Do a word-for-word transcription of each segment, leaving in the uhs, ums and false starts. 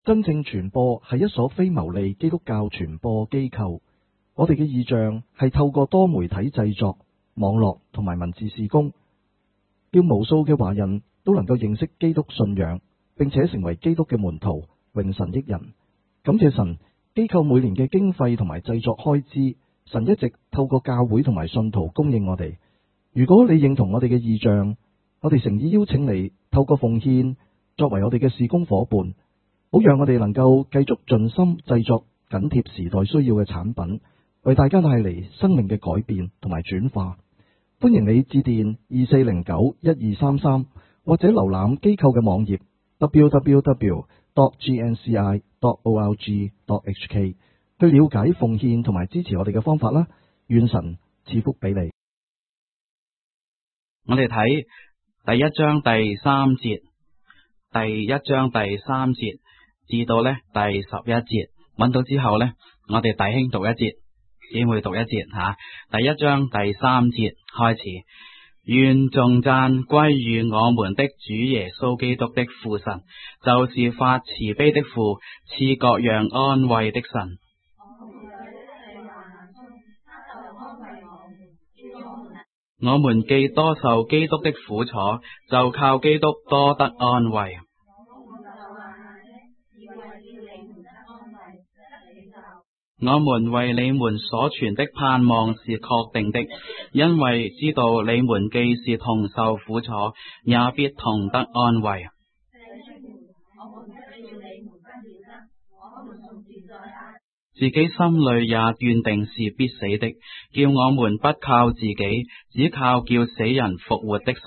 真正傳播係一所非牟利基督教傳播機構。我哋嘅異象係透過多媒體製作、網絡同埋文字事工，叫無數嘅華人都能夠認識基督信仰，並且成為基督嘅門徒，榮神益人。感謝神，機構每年嘅經費同埋製作開支，神一直透過教會同埋信徒供應我哋。如果你認同我哋嘅異象，我哋誠意邀請你透過奉獻作為我哋嘅事工夥伴，好讓我哋能夠繼續盡心製作緊貼時代需要嘅產品，為大家帶嚟生命嘅改變同埋轉化。歡迎你致電二四零九一二三三，或者瀏覽機構嘅網頁 double-u double-u double-u dot g n c i dot org dot h k 去了解奉獻同埋支持我哋嘅方法啦。願神賜福俾你。 我哋睇第一章第三節，第一章第三節至到呢第十一節，揾到之後呢，我哋弟兄讀一節，姊妹讀一節吓。第一章第三節開始，願頌讚歸於我們的主耶穌基督的父神，就是發慈悲的父，賜各樣安慰的神。我們既多受基督的苦楚，就靠基督多得安慰。我們為你們所存的盼望是確定的，因為知道你們既是同受苦楚，也必同得安慰。自己心裏也斷定是必死的，叫我們不靠自己，只靠叫死人復活的神。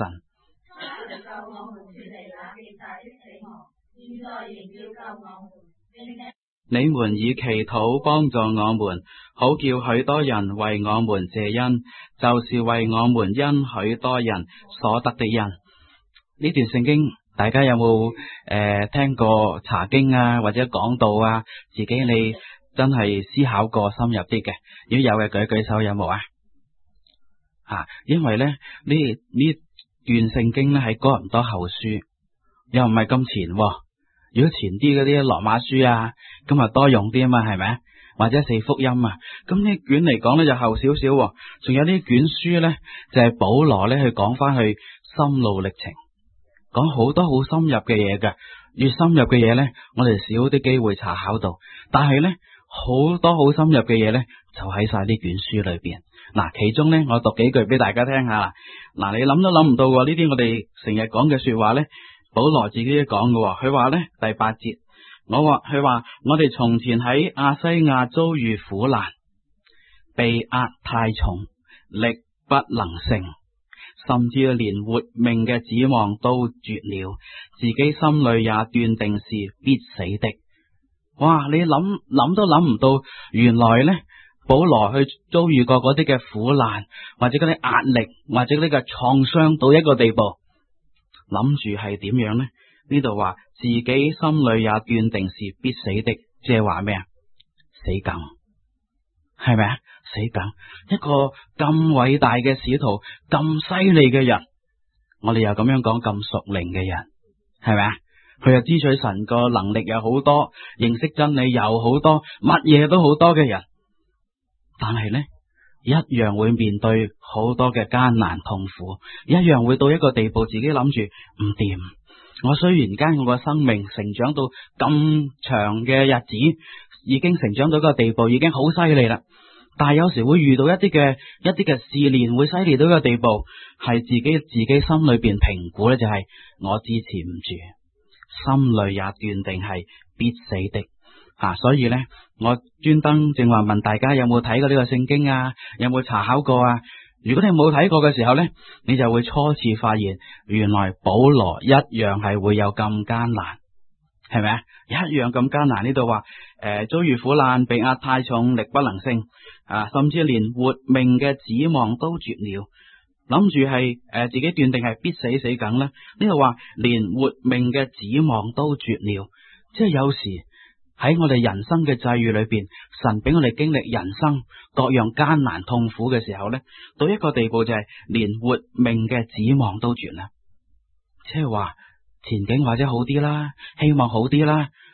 你們以祈禱幫助我們，好叫許多人為我們謝恩，就是為我們因許多人所得的恩。呢段聖經大家有冇誒、呃、聽過查經啊，或者講道啊？自己你真係思考過深入啲嘅，如果有嘅舉舉手，有冇啊？啊，因為咧呢呢段聖經咧喺哥林多後書，又唔係咁前，啊。如果前啲嗰啲羅馬書啊，咁啊多用啲啊嘛，係咪？或者四福音啊，咁呢卷嚟講咧就後少少。仲有呢卷書咧就係、是、保羅咧去講翻去心路歷程，講好多好深入嘅嘢嘅。越深入嘅嘢咧，我哋少啲機會查考到，但係咧好多好深入嘅嘢咧就喺晒呢卷書裏邊。嗱，其中咧我讀幾句俾大家聽下。嗱，你諗都諗唔到呢啲我哋成日講嘅說話咧。保羅自己都講嘅，佢話咧第八節，我話佢話我哋從前喺亞西亞遭遇苦難，被壓太重，力不能勝，甚至連活命嘅指望都絕了，自己心裏也斷定是必死的。哇！你諗諗都諗唔到，原來咧保羅去遭遇過嗰啲嘅苦難，或者嗰啲壓力，或者呢個創傷到一個地步。諗住係點樣呢？呢度話自己心裏也斷定是必死的，即係話咩啊？死梗，係咪啊？死梗，一個咁偉大嘅使徒，咁犀利嘅人，我哋又咁樣講咁屬靈嘅人，係咪啊？佢又支取神個能力有好多，認識真理有好多，乜嘢都好多嘅人，但係呢，一樣會面對好多嘅艱難痛苦，一樣會到一個地步，自己諗住唔掂。我雖然間我個生命成長到咁長嘅日子，已經成長到一個地步，已經好犀利啦。但係有時會遇到一啲嘅一啲嘅試煉，會犀利到一個地步，係自己自己心裏邊評估咧，就係我支持唔住，心裏也斷定係必死的。啊，所以咧，我專登正話問大家有冇睇過呢個聖經啊？有冇查考過啊？如果你冇睇過嘅時候咧，你就會初次發現，原來保羅一樣係會有咁艱難，係咪啊？一樣咁艱難。呢度話誒，遭遇苦難，被壓太重，力不能勝啊，甚至連活命嘅指望都絕了，諗住係誒自己斷定係必死死梗咧。呢度話連活命嘅指望都絕了，即係有時。喺我哋人生嘅際遇裏邊，神俾我哋經歷人生各樣艱難痛苦嘅時候咧，到一個地步就係連活命嘅指望都絕啦。即係話前景或者好啲啦，希望好啲啦，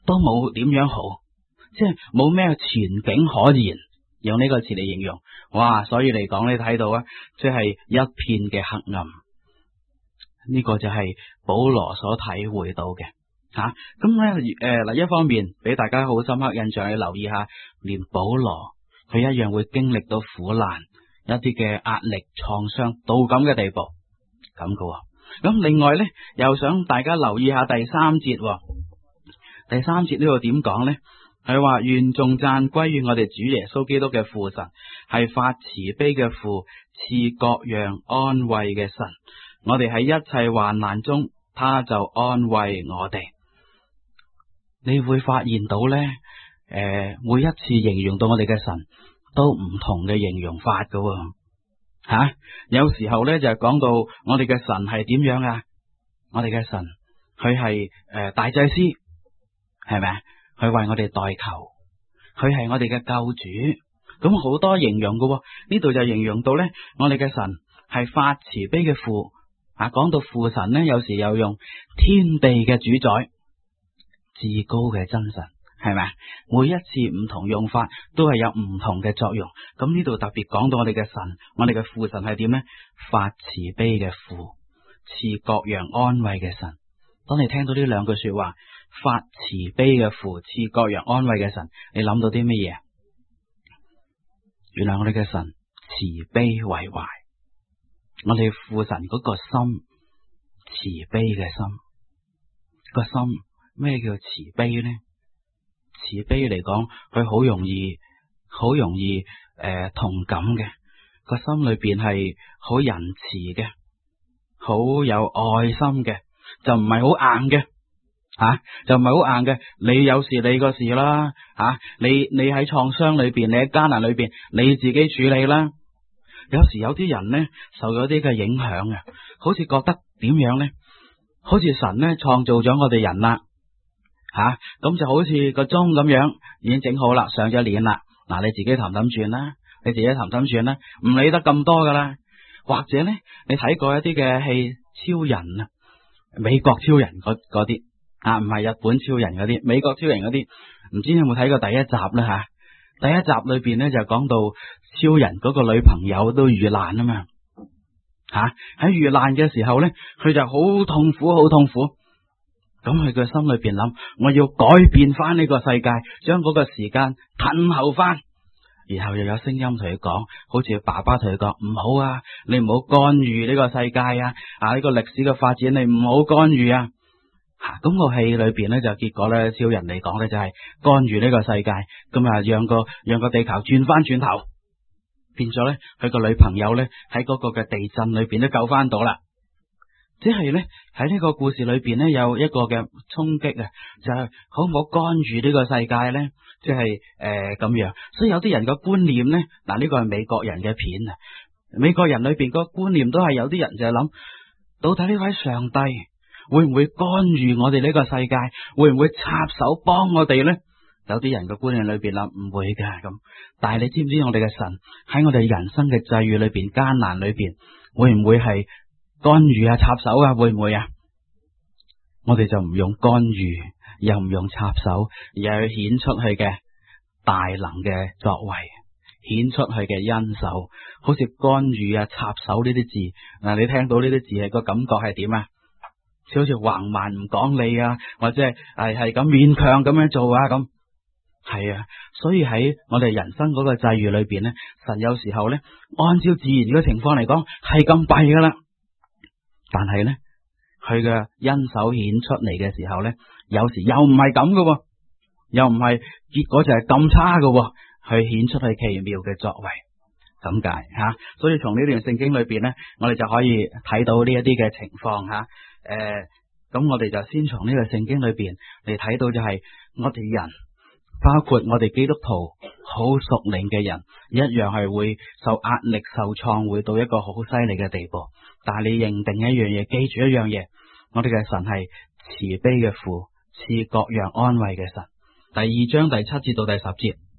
都冇點樣好，即係冇咩前景可言，用呢個詞嚟形容。哇！所以嚟講，你睇到啊，即係一片嘅黑暗。呢個就係保羅所體會到嘅吓。咁咧誒嗱，一方面俾大家好深刻印象，你留意下，連保羅佢一樣會經歷到苦難，一啲嘅壓力創傷到咁嘅地步咁嘅。咁另外咧，又想大家留意下第三節。第三節呢度點講咧？係話願頌讚歸於我哋主耶穌基督嘅父神，係發慈悲嘅父，賜各樣安慰嘅神。我哋喺一切患難中，他就安慰我哋。你會發現到咧，誒、呃，每一次形容到我哋嘅神，都唔同嘅形容法噶吓、啊。有時候咧就係講到我哋嘅神係點樣啊？我哋嘅神佢係誒大祭司，係咪啊？佢為我哋代求，佢係我哋嘅救主。咁好多形容噶，呢度就形容到咧，我哋嘅神係發慈悲嘅父。啊，講到父神呢，有時又用天地嘅主宰，至高嘅真神，係咪？每一次唔同用法，都係有唔同嘅作用。咁呢度特別講到我哋嘅神，我哋嘅父神係點呢？發慈悲嘅父，賜各樣安慰嘅神。當你聽到呢兩句說話，發慈悲嘅父，賜各樣安慰嘅神，你諗到啲乜嘢？原來我哋嘅神慈悲為懷。我哋父神嗰個心，慈悲嘅心，個心咩叫慈悲呢？慈悲嚟講，佢好容易，好容易誒、呃、同感嘅，個心裏邊係好仁慈嘅，好有愛心嘅，就唔係好硬嘅，吓、啊、就唔係好硬嘅。你有事你個事啦，吓、啊、你你喺創傷裏邊，你喺艱難裏邊，你自己處理啦。有時有啲人呢，受咗啲嘅影響啊，好似覺得點樣呢？好似神呢創造咗我哋人啦，吓、啊、咁就好似個鐘咁樣，已經整好啦，上咗鏈啦。嗱，你自己氹氹轉啦，你自己氹氹轉啦，唔理得咁多噶啦。或者呢，你睇過一啲嘅戲，超人啊，美國超人嗰嗰啲啊，唔係日本超人嗰啲，美國超人嗰啲，唔知你有冇睇過第一集呢？吓、啊？第一集裏邊呢，就講到超人嗰個女朋友都遇難啊嘛，吓喺遇難嘅時候呢，佢就好痛苦，好痛苦。咁佢個心裏邊諗，我要改變翻呢個世界，將嗰個時間褪後翻。然後又有聲音同佢講，好似爸爸同佢講，唔好啊，你唔好干預呢個世界啊，啊呢個歷史嘅發展你唔好干預啊。吓，咁個戲裏邊咧就結果咧，超人嚟講咧就係干預呢個世界，咁啊讓個讓個地球轉翻轉頭，變咗咧佢個女朋友咧喺嗰個嘅地震裏邊都救翻到啦。即係咧喺呢個故事裏邊咧有一個嘅衝擊啊，就係好唔好干預呢個世界咧？即係誒咁樣，所以有啲人嘅觀念咧，嗱呢個係美國人嘅片啊，美國人裏邊個觀念都係有啲人就係諗，到底呢位上帝會唔會干預我哋呢個世界？會唔會插手幫我哋呢？有啲人嘅觀念裏邊諗唔會噶咁，但係你知唔知我哋嘅神喺我哋人生嘅際遇裏邊、艱難裏邊，會唔會係干預啊、插手啊？會唔會啊？我哋就唔用干預，又唔用插手，而係顯出去嘅大能嘅作為，顯出去嘅恩手，好似干預啊、插手呢啲字嗱，你聽到呢啲字係個感覺係點啊？好似橫蠻唔講理啊，或者係係係咁勉強咁樣做啊，咁係啊。所以喺我哋人生嗰個際遇裏邊咧，神有時候咧，按照自然嘅情況嚟講係咁弊噶啦，但係咧佢嘅恩手顯出嚟嘅時候咧，有時又唔係咁噶，又唔係結果就係咁差噶，佢顯出佢奇妙嘅作為咁解吓。所以從呢段聖經裏邊咧，我哋就可以睇到呢一啲嘅情況吓。誒，咁、呃、我哋就先從呢個聖經裏邊嚟睇到，就係我哋人，包括我哋基督徒，好屬靈嘅人，一樣係會受壓力、受創，會到一個好犀利嘅地步。但係你認定一樣嘢，記住一樣嘢，我哋嘅神係慈悲嘅父，賜各樣安慰嘅神。第二章第七節到第十節，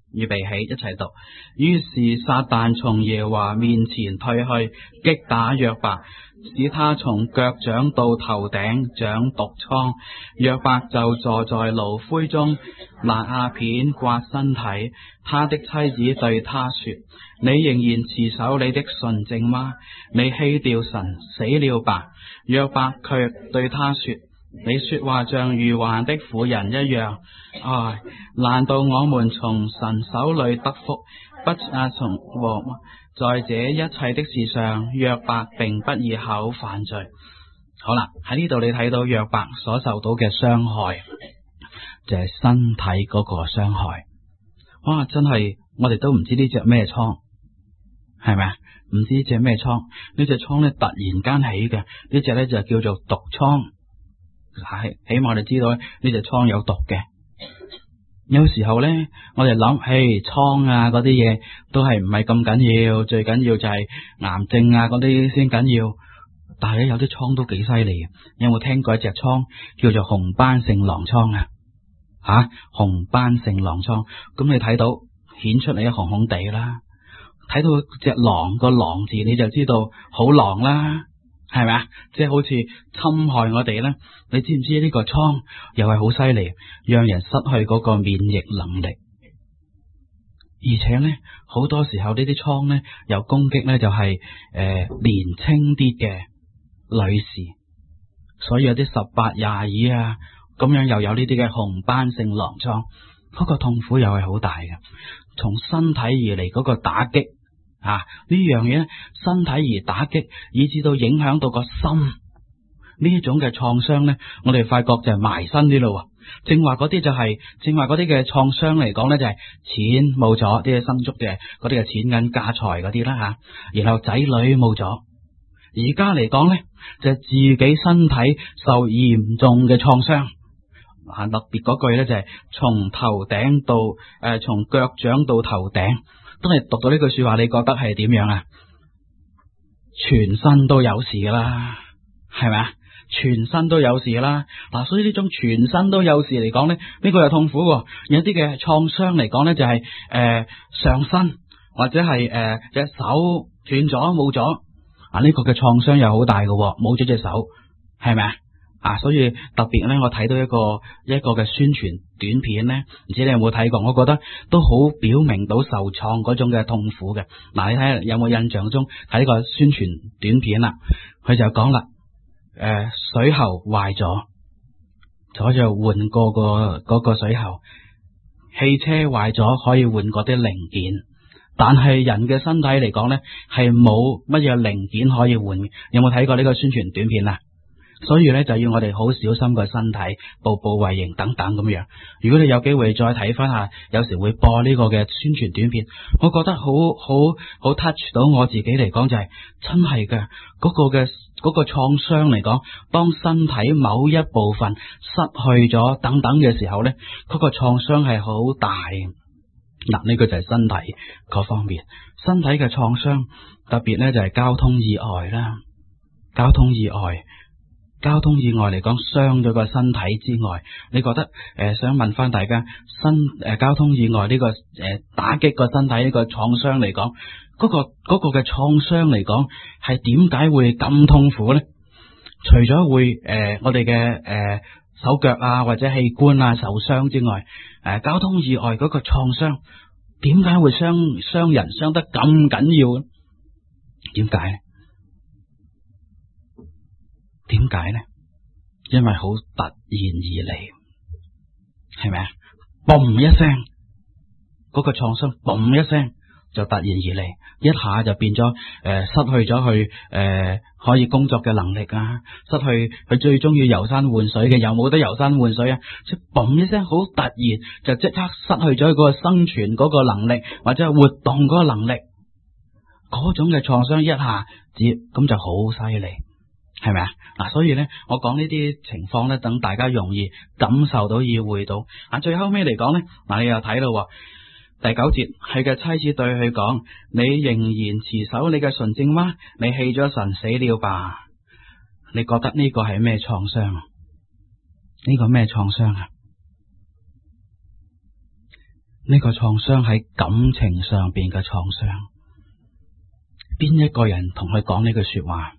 預備起，一齊讀。於是撒旦從耶和華面前退去，擊打約伯，使他從腳掌到頭頂長毒瘡。約伯就坐在爐灰中，拿瓦片刮身體。他的妻子對他說：你仍然持守你的純正嗎？你棄掉神，死了吧。約伯卻對他說：你說話像愚頑的婦人一樣。唉，難道我們從神手裏得福，不啊從和在這一切的事上，約伯並不以口犯罪。好啦，喺呢度你睇到約伯所受到嘅傷害，就係、是、身體嗰個傷害。哇，真係我哋都唔知呢隻咩瘡，係咪啊？唔知呢隻咩瘡？呢隻瘡咧突然間起嘅，呢隻咧就叫做毒瘡。係起碼我哋知道呢隻瘡有毒嘅。有時候咧，我哋諗，嘿，瘡啊嗰啲嘢都係唔係咁緊要，最緊要就係癌症啊嗰啲先緊要。但係咧有啲瘡都幾犀利嘅。有冇聽過一隻瘡叫做紅斑性狼瘡啊？吓、啊，紅斑性狼瘡，咁你睇到顯出嚟一紅紅地啦，睇到隻狼個狼字你就知道好狼啦，係咪啊？即係好似侵害我哋咧。你知唔知呢個瘡又係好犀利，讓人失去嗰個免疫能力，而且咧好多時候呢啲瘡咧又攻擊咧就係、是、誒、呃、年輕啲嘅女士，所以有啲十八廿二啊咁樣又有呢啲嘅紅斑性狼瘡，嗰、那個痛苦又係好大嘅，從身體而嚟嗰個打擊啊，呢樣嘢身體而打擊，以至到影響到個心。呢一種嘅創傷咧，我哋發覺就係埋身啲咯。正話嗰啲就係、是、正話嗰啲嘅創傷嚟講咧，就係、是、錢冇咗，啲生足嘅嗰啲嘅錢銀家財嗰啲啦吓，然後仔女冇咗。而家嚟講咧，就係、是、自己身體受嚴重嘅創傷。啊，特別嗰句咧就係、是、從頭頂到誒，從腳掌到頭頂，都係讀到呢句說話，你覺得係點樣啊？全身都有事噶啦，係咪啊？全身都有事啦，嗱，所以呢種全身都有事嚟講咧，呢個又痛苦。有啲嘅創傷嚟講咧，就係誒上身或者係誒隻手斷咗冇咗，啊呢個嘅創傷又好大嘅，冇咗隻手，係咪啊？啊，所以特別咧，我睇到一個一個嘅宣傳短片咧，唔知你有冇睇過？我覺得都好表明到受創嗰種嘅痛苦嘅。嗱，你睇下有冇印象中睇個宣傳短片啦？佢就講啦。誒、呃，水喉壞咗，咗就換過個嗰個水喉。汽車壞咗可以換嗰啲零件，但係人嘅身體嚟講咧，係冇乜嘢零件可以換。有冇睇過呢個宣傳短片啊？所以咧就要我哋好小心個身體，步步為營等等咁樣。如果你有機會再睇翻下，有時會播呢個嘅宣傳短片，我覺得好好好 touch 到我自己嚟講，就係、是、真係嘅嗰個嘅嗰個創傷嚟講，當身體某一部分失去咗等等嘅時候咧，嗰、那個創傷係好大。嗱，呢個就係身體嗰方面，身體嘅創傷特別咧就係交通意外啦，交通意外。交通意外嚟講，傷咗個身體之外，你覺得誒、呃、想問翻大家，身誒、呃、交通意外呢、這個誒、呃、打擊個身體呢個創傷嚟講，嗰、那個嗰、那個嘅創傷嚟講係點解會咁痛苦咧？除咗會誒、呃、我哋嘅誒手腳啊或者器官啊受傷之外，誒、呃、交通意外嗰個創傷點解會傷傷人傷得咁緊要咧？點解咧？點解呢？因為好突然而嚟，係咪啊？嘣一聲，嗰個創傷嘣一聲就突然而嚟，一下就變咗誒、呃，失去咗佢誒可以工作嘅能力啊，失去佢最中意遊山玩水嘅，又冇得遊山玩水啊！即係嘣一聲，好突然就即刻失去咗佢嗰個生存嗰個能力，或者係活動嗰個能力，嗰種嘅創傷一下子咁就好犀利。係咪啊？嗱，所以咧，我講呢啲情況咧，等大家容易感受到、意會到。啊，最後尾嚟講咧，嗱，你又睇到第九節，佢嘅妻子對佢講：你仍然持守你嘅純正嗎？你棄咗神，死了吧？你覺得呢個係咩創傷？呢個咩創傷啊？ 呢個創傷喺感情上邊嘅創傷，邊一個人同佢講呢句說話？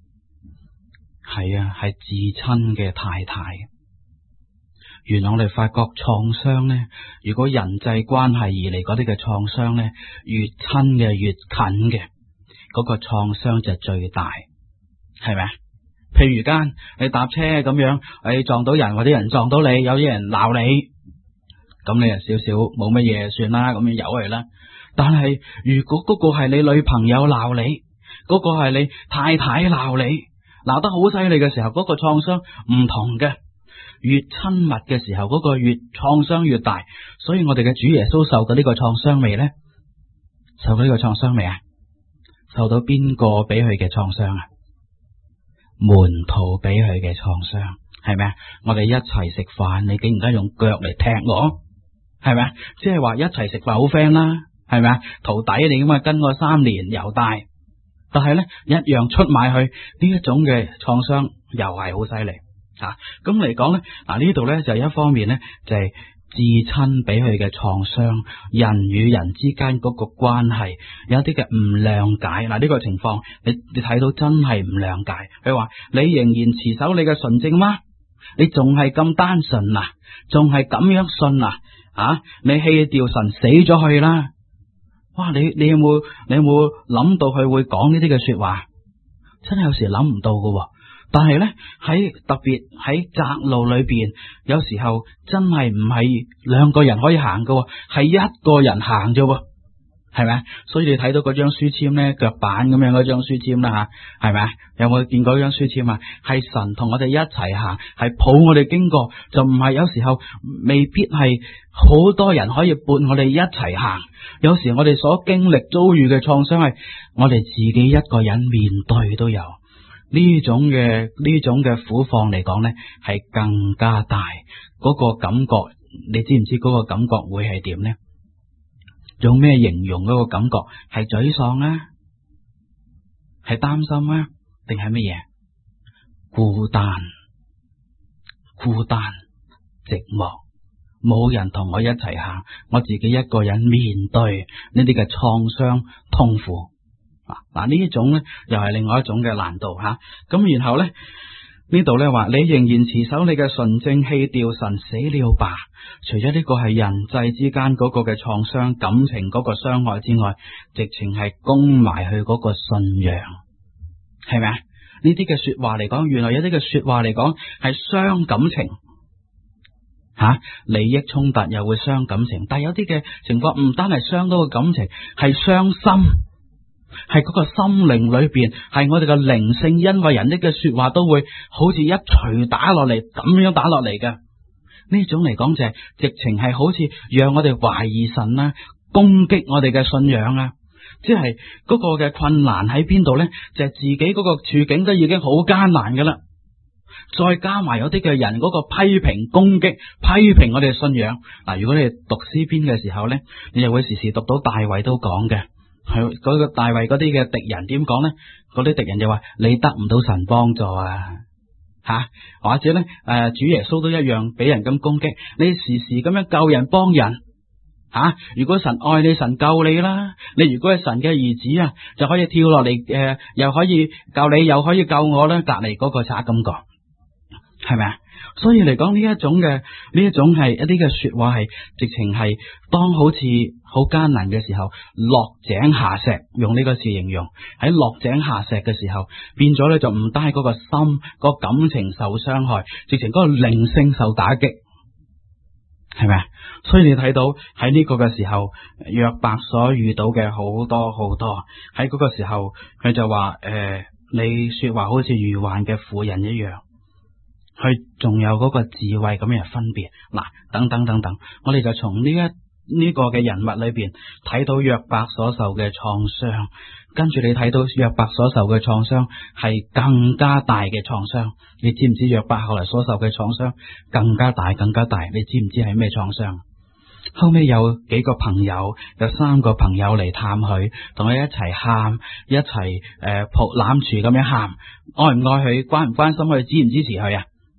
係啊，係至親嘅太太。原來我哋發覺創傷呢，如果人際關係而嚟嗰啲嘅創傷呢，越親嘅越近嘅，嗰個創傷就最大，係咪啊？譬如間你搭車咁樣，你撞到人或者人撞到你，有啲人鬧你，咁你就少少冇乜嘢算啦，咁樣由佢啦。但係如果嗰個係你女朋友鬧你，嗰個係你太太鬧你，鬧得好犀利嘅時候，嗰個創傷唔同嘅。越親密嘅時候，嗰個越創傷越大。所以我哋嘅主耶穌受到呢個創傷未呢？受到呢個創傷未啊？受到邊個俾佢嘅創傷啊？門徒俾佢嘅創傷，係咪啊？我哋一齊食飯，你竟然間用腳嚟踢我，係咪啊？即係話一齊食飯好 friend 啦，係咪啊？徒弟你咁啊跟我三年猶大，但係咧一樣出賣去呢一種嘅創傷，又係好犀利啊！咁嚟講咧，嗱呢度咧就一方面咧就係、是。至親俾佢嘅創傷，人與人之間嗰個關係有啲嘅唔諒解。嗱、這、呢個情況，你你睇到真係唔諒解。佢話你仍然持守你嘅純正嗎？你仲係咁單純啊？仲係咁樣信啊？啊！你棄掉神死咗去啦！哇！你你有冇你有冇諗到佢會講呢啲嘅說話？真係有時諗唔到噶。但係咧喺特別喺窄路裏邊，有時候真係唔係兩個人可以行嘅，係一個人行啫，係咪？所以你睇到嗰張書籤咧，腳板咁樣嗰張書籤啦吓，係咪？有冇見過嗰張書籤啊？係神同我哋一齊行，係抱我哋經過，就唔係有時候未必係好多人可以伴我哋一齊行。有時我哋所經歷遭遇嘅創傷係我哋自己一個人面對都有。呢種嘅呢種嘅苦況嚟講呢，係更加大。嗰個感覺，你知唔知嗰個感覺會係點呢？用咩形容嗰個感覺？係沮喪啊？係擔心啊？定係乜嘢？孤單、孤單、寂寞，冇人同我一齊行，我自己一個人面對呢啲嘅創傷、痛苦。嗱，呢一種咧又係另外一種嘅難度吓，咁、啊、然後咧呢度咧話你仍然持守你嘅純正，棄掉神死了吧。除咗呢個係人際之間嗰個嘅創傷、感情嗰個傷害之外，直情係攻埋去嗰個信仰，係咪啊？呢啲嘅說話嚟講，原來有啲嘅說話嚟講係傷感情吓、啊，利益衝突又會傷感情，但係有啲嘅情況唔單係傷到個感情，係傷心。係嗰個心靈裏邊，係我哋嘅靈性，因為人哋嘅說話都會好似一錘打落嚟咁樣打落嚟嘅。呢種嚟講就係、是、直情係好似讓我哋懷疑神啦、啊，攻擊我哋嘅信仰啊！即係嗰個嘅困難喺邊度呢？就係、是、自己嗰個處境都已經好艱難噶啦，再加埋有啲嘅人嗰個批評、攻擊、批評我哋嘅信仰。嗱，如果你讀詩篇嘅時候呢，你就會時時讀到大衛都講嘅。係嗰個大衛嗰啲嘅敵人點講咧？嗰啲敵人就話你得唔到神幫助啊，吓、啊、或者咧誒、呃，主耶穌都一樣俾人咁攻擊，你時時咁樣救人幫人吓、啊。如果神愛你，神救你啦。你如果係神嘅兒子啊，就可以跳落嚟誒，又可以救你，又可以救我啦。隔籬嗰個賊咁講，係咪啊？所以嚟講呢一種嘅呢一種係一啲嘅說話係直情係當好似好艱難嘅時候落井下石，用呢個詞形容。喺落井下石嘅時候變咗咧，就唔單係嗰個心、個感情受傷害，直情嗰個靈性受打擊，係咪啊？所以你睇到喺呢個嘅時候，約伯所遇到嘅好多好多，喺嗰個時候佢就話誒、呃，你說話好似愚頑嘅婦人一樣。佢仲有嗰個智慧咁樣分別，嗱，等等等等，我哋就從呢一呢個嘅人物裏邊睇到約伯所受嘅創傷，跟住你睇到約伯所受嘅創傷係更加大嘅創傷。你知唔知約伯後來所受嘅創傷更加大更加大？你知唔知係咩創傷？後尾有幾個朋友，有三個朋友嚟探佢，同佢一齊喊，一齊誒、呃、抱攬住咁樣喊，愛唔愛佢，關唔關心佢，支唔支持佢啊？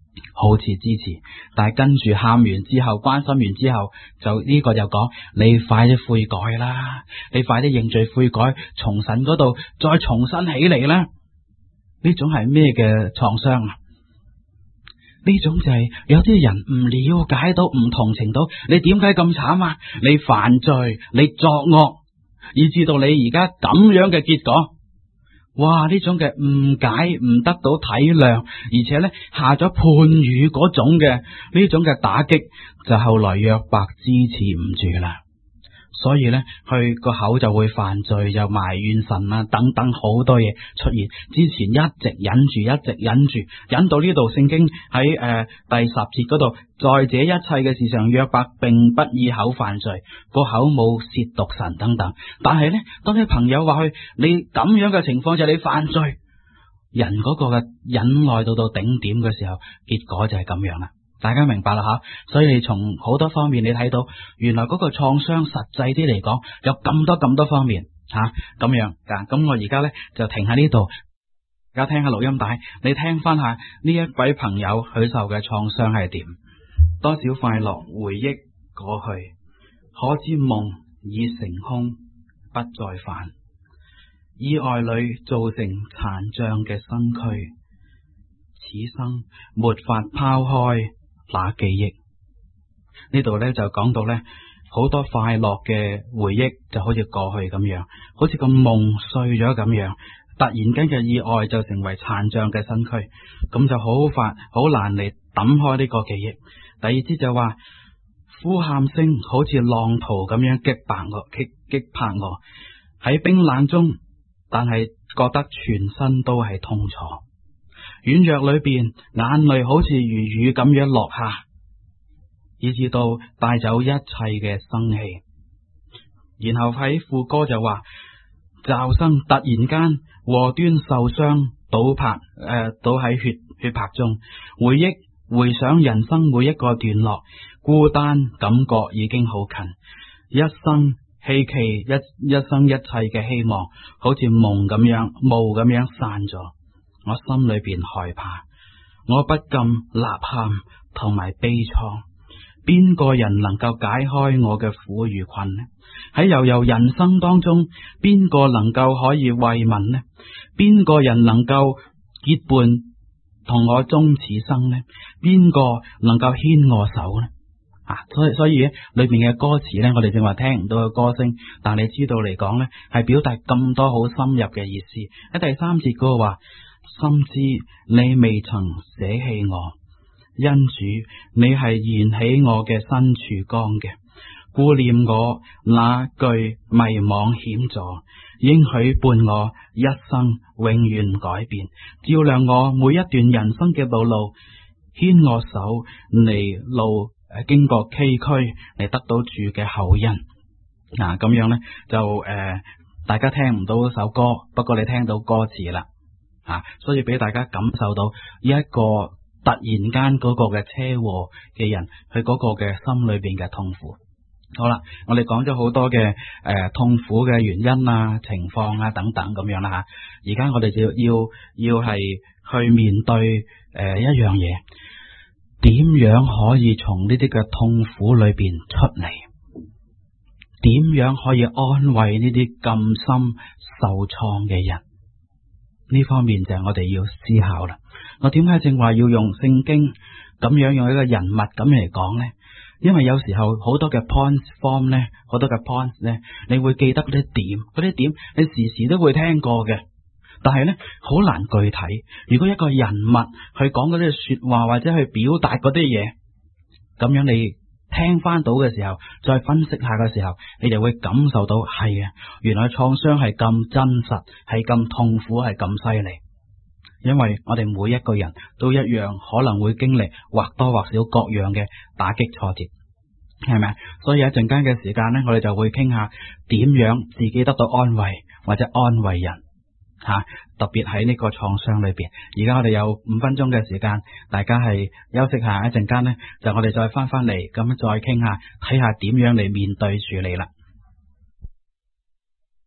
好似支持，但係跟住喊完之後，關心完之後，就呢個就講你快啲悔改啦，你快啲認罪悔改，從神嗰度再重新起嚟啦。呢種係咩嘅創傷啊？呢種就係有啲人唔了解到，唔同情到你點解咁慘啊？你犯罪，你作惡，以至到你而家咁樣嘅結果。哇！呢種嘅誤解，唔得到體諒，而且呢下咗判語嗰種嘅呢種嘅打擊，就後來約伯支持唔住啦。所以呢，佢個口就會犯罪，又埋怨神啊，等等好多嘢出現。之前一直忍住，一直忍住，忍到呢度聖經喺誒、呃、第十節嗰度，在這一切嘅事上，約伯並不以口犯罪，個口冇褻瀆神等等。但係呢，當啲朋友話佢你咁樣嘅情況就係你犯罪，人嗰個嘅忍耐到到頂點嘅時候，結果就係咁樣啦。大家明白啦吓，所以你從好多方面你睇到，原來嗰個創傷實際啲嚟講有咁多咁多方面吓咁樣噶。咁我而家咧就停喺呢度，大家聽下錄音帶，你聽翻下呢一位朋友佢受嘅創傷係點？多少快樂回憶過去，可知夢已成空，不再返。意外裏造成殘障嘅身軀，此生沒法拋開那記憶。呢度咧就講到咧好多快樂嘅回憶就好似過去咁樣，好似個夢碎咗咁樣，突然間嘅意外就成為殘障嘅身軀，咁就好快好難嚟抌開呢個記憶。第二節就話呼喊聲好似浪濤咁樣擊白我擊擊拍我喺冰冷中，但係覺得全身都係痛楚。軟弱裏邊，眼淚好似如雨咁樣落下，以至到帶走一切嘅生氣。然後喺副歌就話：驟生突然間禍端受傷，倒拍誒、呃、倒喺血血泊中，回憶回想人生每一個段落，孤單感覺已經好近，一生希冀一一生一切嘅希望，好似夢咁樣霧咁樣散咗。我心裏邊害怕，我不禁吶喊同埋悲愴。邊個人能夠解開我嘅苦與困呢？喺悠悠人生當中，邊個能夠可以慰問呢？邊個人能夠結伴同我終此生呢？邊個能夠牽我手呢？啊，所以所以咧，裏面嘅歌詞呢，我哋正話聽唔到嘅歌聲，但你知道嚟講呢，係表達咁多好深入嘅意思。喺第三節嗰個話。深知你未曾捨棄我，因主你係燃起我嘅身處光嘅，顧念我那句迷惘險阻，應許伴我一生永遠改變，照亮我每一段人生嘅道路，牽我手嚟路誒經過崎嶇嚟得到主嘅厚恩。嗱、啊、咁樣呢，就誒、呃、大家聽唔到首歌，不過你聽到歌詞啦。啊，所以俾大家感受到一個突然間嗰個嘅車禍嘅人，佢嗰個嘅心裏邊嘅痛苦。好啦，我哋講咗好多嘅誒、呃、痛苦嘅原因啊、情況啊等等咁樣啦吓。而家我哋就要要係去面對誒、呃、一樣嘢，點樣可以從呢啲嘅痛苦裏邊出嚟？點樣可以安慰呢啲咁深受創嘅人？呢方面就係我哋要思考啦。我點解正話要用聖經咁樣用一個人物咁嚟講呢？因為有時候好多嘅 points form 呢，好多嘅 points 呢，你會記得嗰啲點，嗰啲點你時時都會聽過嘅，但係呢好難具體。如果一個人物去講嗰啲說話或者去表達嗰啲嘢，咁樣你聽翻到嘅時候，再分析下嘅時候，你就會感受到係啊，原來創傷係咁真實，係咁痛苦，係咁犀利。因為我哋每一個人都一樣可能會經歷或多或少各樣嘅打擊挫折，係咪？所以一陣間嘅時間呢，我哋就會傾下點樣自己得到安慰或者安慰人吓、啊，特別喺呢個創傷裏邊。而家我哋有五分鐘嘅時間，大家係休息下，一陣間呢，就我哋再翻翻嚟，咁再傾下，睇下點樣嚟面對處理啦。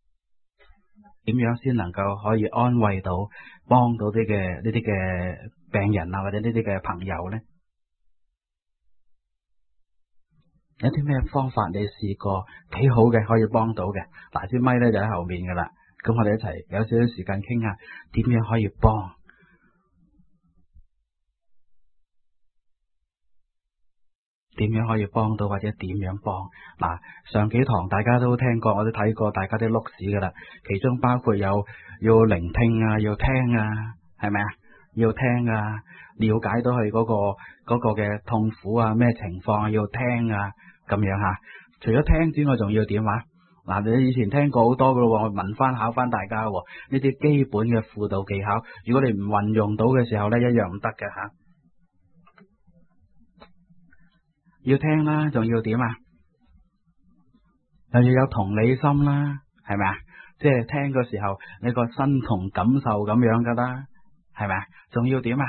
點樣先能夠可以安慰到、幫到啲嘅呢啲嘅病人啊，或者呢啲嘅朋友呢？有啲咩方法你試過幾好嘅，可以幫到嘅？嗱，支咪咧就喺後面噶啦，咁我哋一齊有少少時間傾下點樣可以幫，點樣可以幫到或者點樣幫？嗱，上幾堂大家都聽過，我都睇過大家啲錄史噶啦，其中包括有要聆聽啊，要聽啊，係咪啊？要聽啊，了解到佢嗰個嗰個嘅痛苦啊，咩情況要聽啊，咁樣吓。除咗聽之外，仲要點啊？嗱，你以前聽過好多噶咯，我問翻考翻大家喎，呢啲基本嘅輔導技巧，如果你唔運用到嘅時候咧，一樣唔得嘅吓。要聽啦，仲要點啊？又要有同理心啦，係咪啊？即係聽嘅時候，你個身同感受咁樣噶啦，係咪啊？仲要點啊？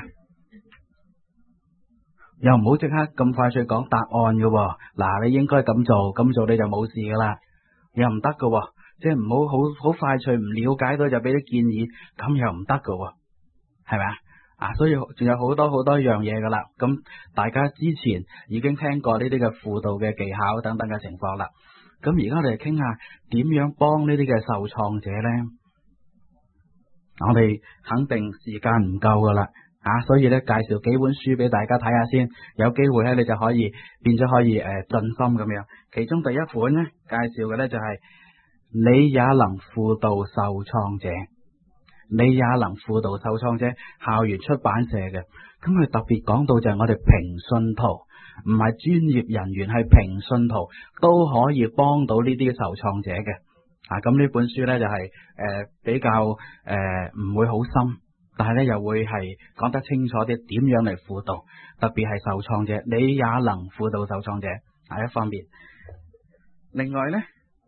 又唔好即刻咁快脆講答案噶喎。嗱，你應該咁做，咁做你就冇事噶啦，又唔得噶喎。即係唔好好好快脆，唔了解到就俾啲建議，咁又唔得噶喎，係咪啊？啊，所以仲有好多好多樣嘢噶啦。咁大家之前已經聽過呢啲嘅輔導嘅技巧等等嘅情況啦。咁而家我哋傾下點樣幫呢啲嘅受創者咧？我哋肯定時間唔夠噶啦，啊，所以咧介紹幾本書俾大家睇下先，有機會咧你就可以變咗可以誒進心咁樣。其中第一本咧介紹嘅咧就係、是、你也能輔導受創者。你也能輔導受創者，校園出版社嘅，咁佢特別講到就係我哋平信徒，唔係專業人員，係平信徒都可以幫到呢啲受創者嘅。啊，咁呢本書咧就係、是、誒、呃、比較誒唔、呃、會好深，但係咧又會係講得清楚啲點樣嚟輔導，特別係受創者，你也能輔導受創者係一方面。另外咧。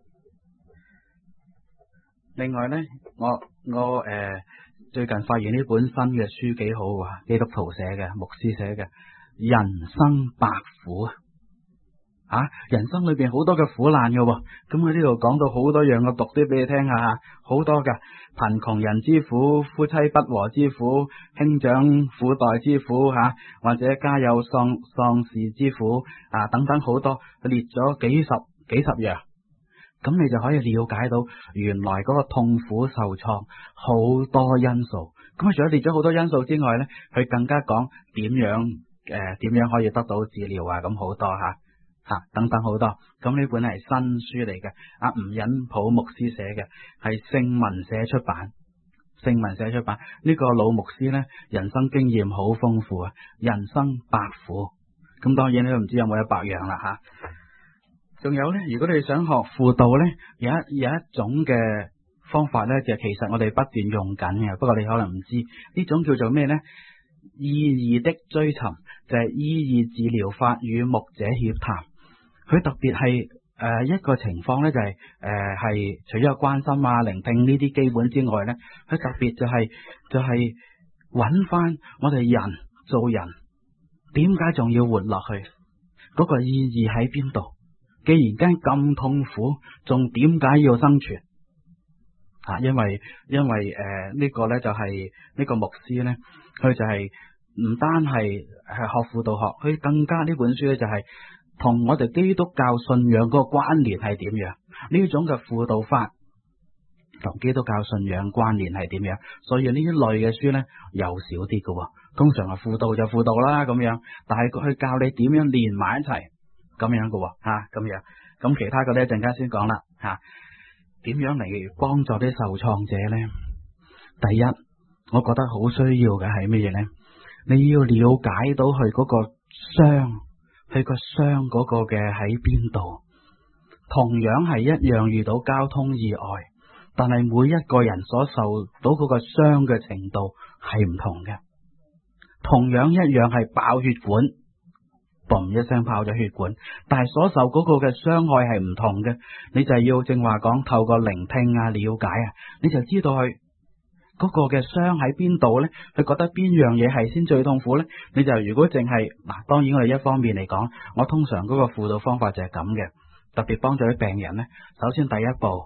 另外咧，我我誒、呃、最近發現呢本新嘅書幾好啊，基督徒寫嘅，牧師寫嘅《人生百苦》啊，人生裏邊好多嘅苦難嘅，咁佢呢度講到好多樣，我讀啲俾你聽下，好多噶，貧窮人之苦，夫妻不和之苦，兄長苦待之苦吓、啊，或者家有喪喪事之苦啊，等等好多，列咗幾十幾十樣。咁你就可以了解到原來嗰個痛苦受創好多因素。咁除咗列咗好多因素之外咧，佢更加講點樣誒點、呃、樣可以得到治療啊，咁好多吓吓、啊、等等好多。咁呢本係新書嚟嘅，阿吳隱普牧師寫嘅，係聖文社出版。聖文社出版呢、這個老牧師咧，人生經驗好豐富啊，人生百苦。咁當然你都唔知有冇一百樣啦吓。仲有咧，如果你想學輔導咧，有一有一種嘅方法咧，就其實我哋不斷用緊嘅，不過你可能唔知呢種叫做咩咧？意義的追尋就係、是、意義治療法與牧者協談。佢特別係誒一個情況咧，就係誒係除咗有關心啊、聆聽呢啲基本之外咧，佢特別就係、是、就係揾翻我哋人做人點解仲要活落去，嗰、那個意義喺邊度？既然間咁痛苦，仲點解要生存？啊，因為因為誒、呃這個、呢個咧就係、是、呢個牧師咧，佢就係唔單係係學輔導學，佢更加呢本書咧就係同我哋基督教信仰嗰個關聯係點樣？呢種嘅輔導法同基督教信仰關聯係點樣？所以呢一類嘅書咧又少啲嘅，通常係輔導就輔導啦咁樣，但係佢教你點樣連埋一齊。咁樣嘅吓，咁樣，咁其他嘅咧陣間先講啦吓，點樣嚟幫助啲受創者咧？第一，我覺得好需要嘅係乜嘢咧？你要了解到佢嗰個傷，佢個傷嗰個嘅喺邊度？同樣係一樣遇到交通意外，但係每一個人所受到嗰個傷嘅程度係唔同嘅。同樣一樣係爆血管。嘣一聲爆咗血管，但係所受嗰個嘅傷害係唔同嘅，你就要正話講透過聆聽啊、了解啊，你就知道佢嗰個嘅傷喺邊度咧，佢覺得邊樣嘢係先最痛苦咧，你就如果淨係嗱，當然我哋一方面嚟講，我通常嗰個輔導方法就係咁嘅，特別幫助啲病人咧，首先第一步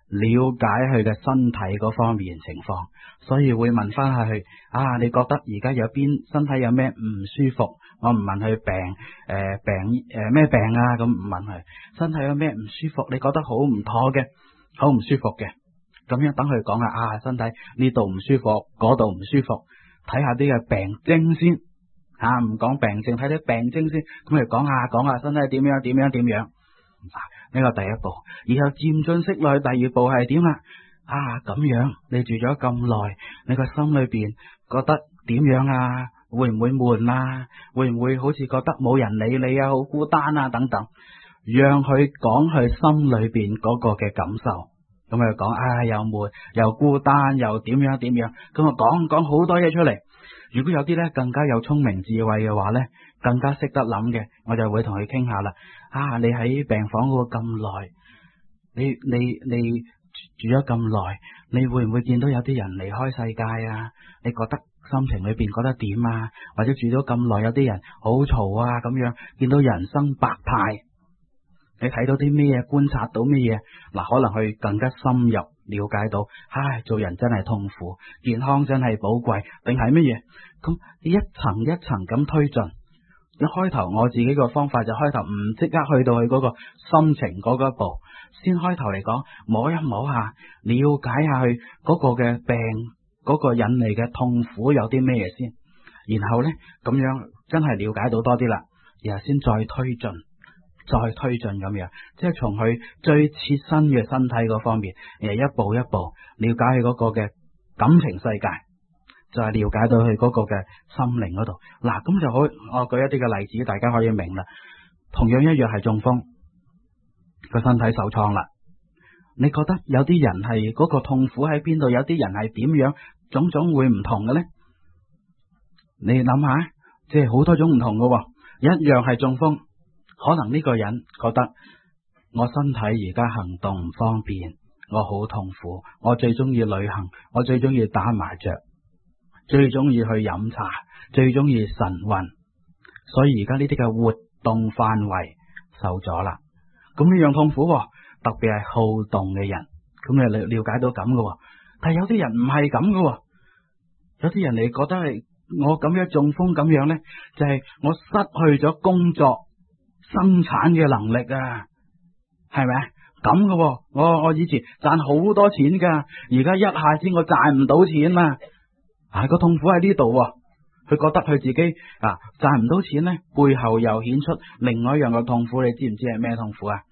了解佢嘅身體嗰方面情況，所以會問翻下佢啊，你覺得而家有邊身體有咩唔舒服？我唔問佢病誒、呃、病誒咩、呃、病啊，咁唔問佢身體有咩唔舒服，你覺得好唔妥嘅，好唔舒服嘅，咁樣等佢講下啊，身體呢度唔舒服，嗰度唔舒服，睇下啲嘅病徵先吓，唔講病症，睇啲病徵先，咁嚟講下講下身體點樣點樣點樣。呢個第一步，然後漸進式落去第二步係點啦？啊，咁樣你住咗咁耐，你個心裏邊覺得點樣啊？會唔會悶啊？會唔會好似覺得冇人理你啊？好孤單啊？等等，讓佢講佢心裏邊嗰個嘅感受。咁佢講啊，又悶又孤單又點樣點樣，咁啊講講好多嘢出嚟。如果有啲咧更加有聰明智慧嘅話咧，更加識得諗嘅，我就會同佢傾下啦。啊，你喺病房嗰個咁耐，你你你住咗咁耐，你會唔會見到有啲人離開世界啊？你覺得心情裏邊覺得點啊？或者住咗咁耐，有啲人好嘈啊，咁樣見到人生百態，你睇到啲咩嘢？觀察到咩嘢？嗱，可能去更加深入了解到，唉，做人真係痛苦，健康真係寶貴，定係乜嘢？咁一層一層咁推進。一開頭我自己個方法就開頭唔即刻去到佢嗰個心情嗰個步，先開頭嚟講摸一摸下，了解下佢嗰個嘅病嗰個引嚟嘅痛苦有啲咩嘢先，然後呢，咁樣真係了解到多啲啦，然後先再推進，再推進咁樣，即係從佢最切身嘅身體嗰方面，誒一步一步了解佢嗰個嘅感情世界。就係了解到佢嗰個嘅心靈嗰度，嗱咁就好。我舉一啲嘅例子，大家可以明啦。同樣一樣係中風，個身體受創啦。你覺得有啲人係嗰個痛苦喺邊度？有啲人係點樣？種種會唔同嘅咧？你諗下，即係好多種唔同嘅，一樣係中風，可能呢個人覺得我身體而家行動唔方便，我好痛苦，我最中意旅行，我最中意打麻雀。最中意去飲茶，最中意晨運，所以而家呢啲嘅活動範圍受咗啦。咁呢樣痛苦，特別係好動嘅人，咁你了了解到咁嘅。但係有啲人唔係咁嘅，有啲人你覺得係我咁樣中風咁樣咧，就係我失去咗工作生產嘅能力啊，係咪咁嘅？我我以前賺好多錢噶，而家一下子我賺唔到錢啦。啊，個痛苦喺呢度，佢覺得佢自己啊賺唔到錢咧，背後又顯出另外一樣嘅痛苦。你知唔知係咩痛苦啊？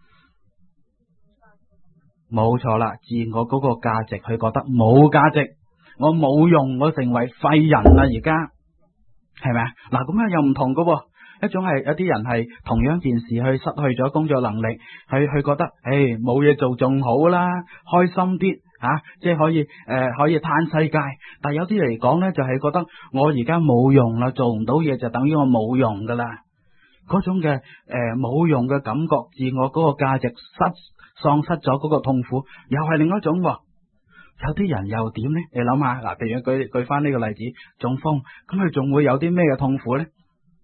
冇錯啦，自我嗰個價值，佢覺得冇價值，我冇用，我成為廢人啦。而家係咪啊？嗱，咁樣又唔同噶，一種係有啲人係同樣件事，去失去咗工作能力，去去覺得誒冇嘢做仲好啦，開心啲。啊，即係可以誒、呃，可以嘆世界。但係有啲嚟講咧，就係、是、覺得我而家冇用啦，做唔到嘢就等於我冇用噶啦。嗰種嘅誒冇用嘅感覺，自我嗰個價值失喪失咗嗰個痛苦，又係另一種。有啲人又點咧？你諗下嗱，譬如舉舉翻呢個例子，中風，咁佢仲會有啲咩嘅痛苦咧？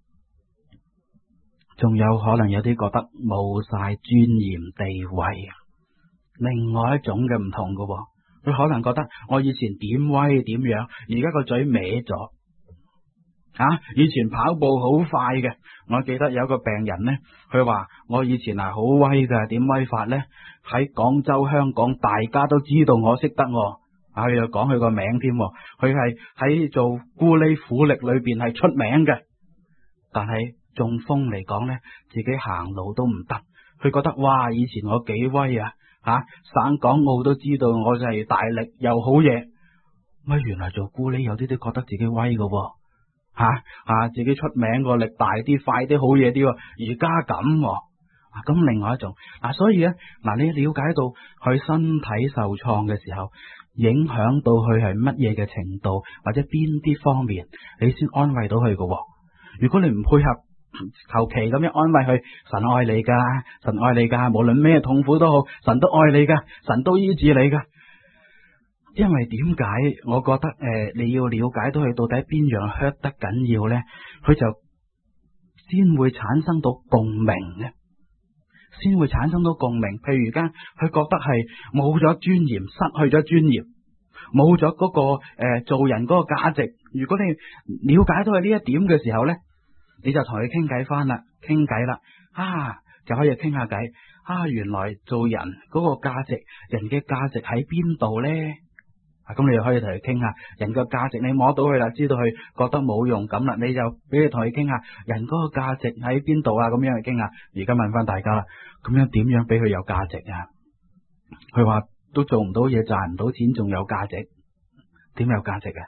仲有可能有啲覺得冇晒尊嚴地位。另外一種嘅唔同嘅，佢可能覺得我以前點威點樣，而家個嘴歪咗啊！以前跑步好快嘅，我記得有個病人呢，佢話我以前係好威嘅，點威法呢？喺廣州、香港，大家都知道我識得我，佢又講佢個名添，佢係喺做咕喱苦力裏邊係出名嘅，但係中風嚟講呢，自己行路都唔得，佢覺得哇，以前我幾威啊！吓、啊，省港澳都知道我就係大力又好嘢，乜原來做咕喱有啲都覺得自己威噶，吓啊，自己出名個力大啲、快啲、好嘢啲，而家咁，咁、啊、另外一種嗱、啊，所以咧嗱、啊，你了解到佢身體受創嘅時候，影響到佢係乜嘢嘅程度，或者邊啲方面，你先安慰到佢噶。如果你唔配合，求其咁樣安慰佢，神愛你噶，神愛你噶，無論咩痛苦都好，神都愛你噶，神都醫治你噶。因為點解？我覺得誒、呃，你要了解到佢到底邊樣 hurt 得緊要咧，佢就先會產生到共鳴咧。 先會產生到共鳴。譬如而家佢覺得係冇咗尊嚴，失去咗尊嚴，冇咗嗰個誒、呃、做人嗰個價值。如果你了解到係呢一點嘅時候咧，你就同佢傾偈翻啦，傾偈啦，啊就可以傾下偈。啊，原來做人嗰個價值，人嘅價值喺邊度咧？咁你就可以同佢傾下人嘅價值，你摸到佢啦，知道佢覺得冇用咁啦，你就俾佢同佢傾下人嗰個價值喺邊度啊？咁樣去傾下。而家問翻大家啦，咁樣點樣俾佢有價值啊？佢話都做唔到嘢，賺唔到錢，仲有價值？點有價值啊？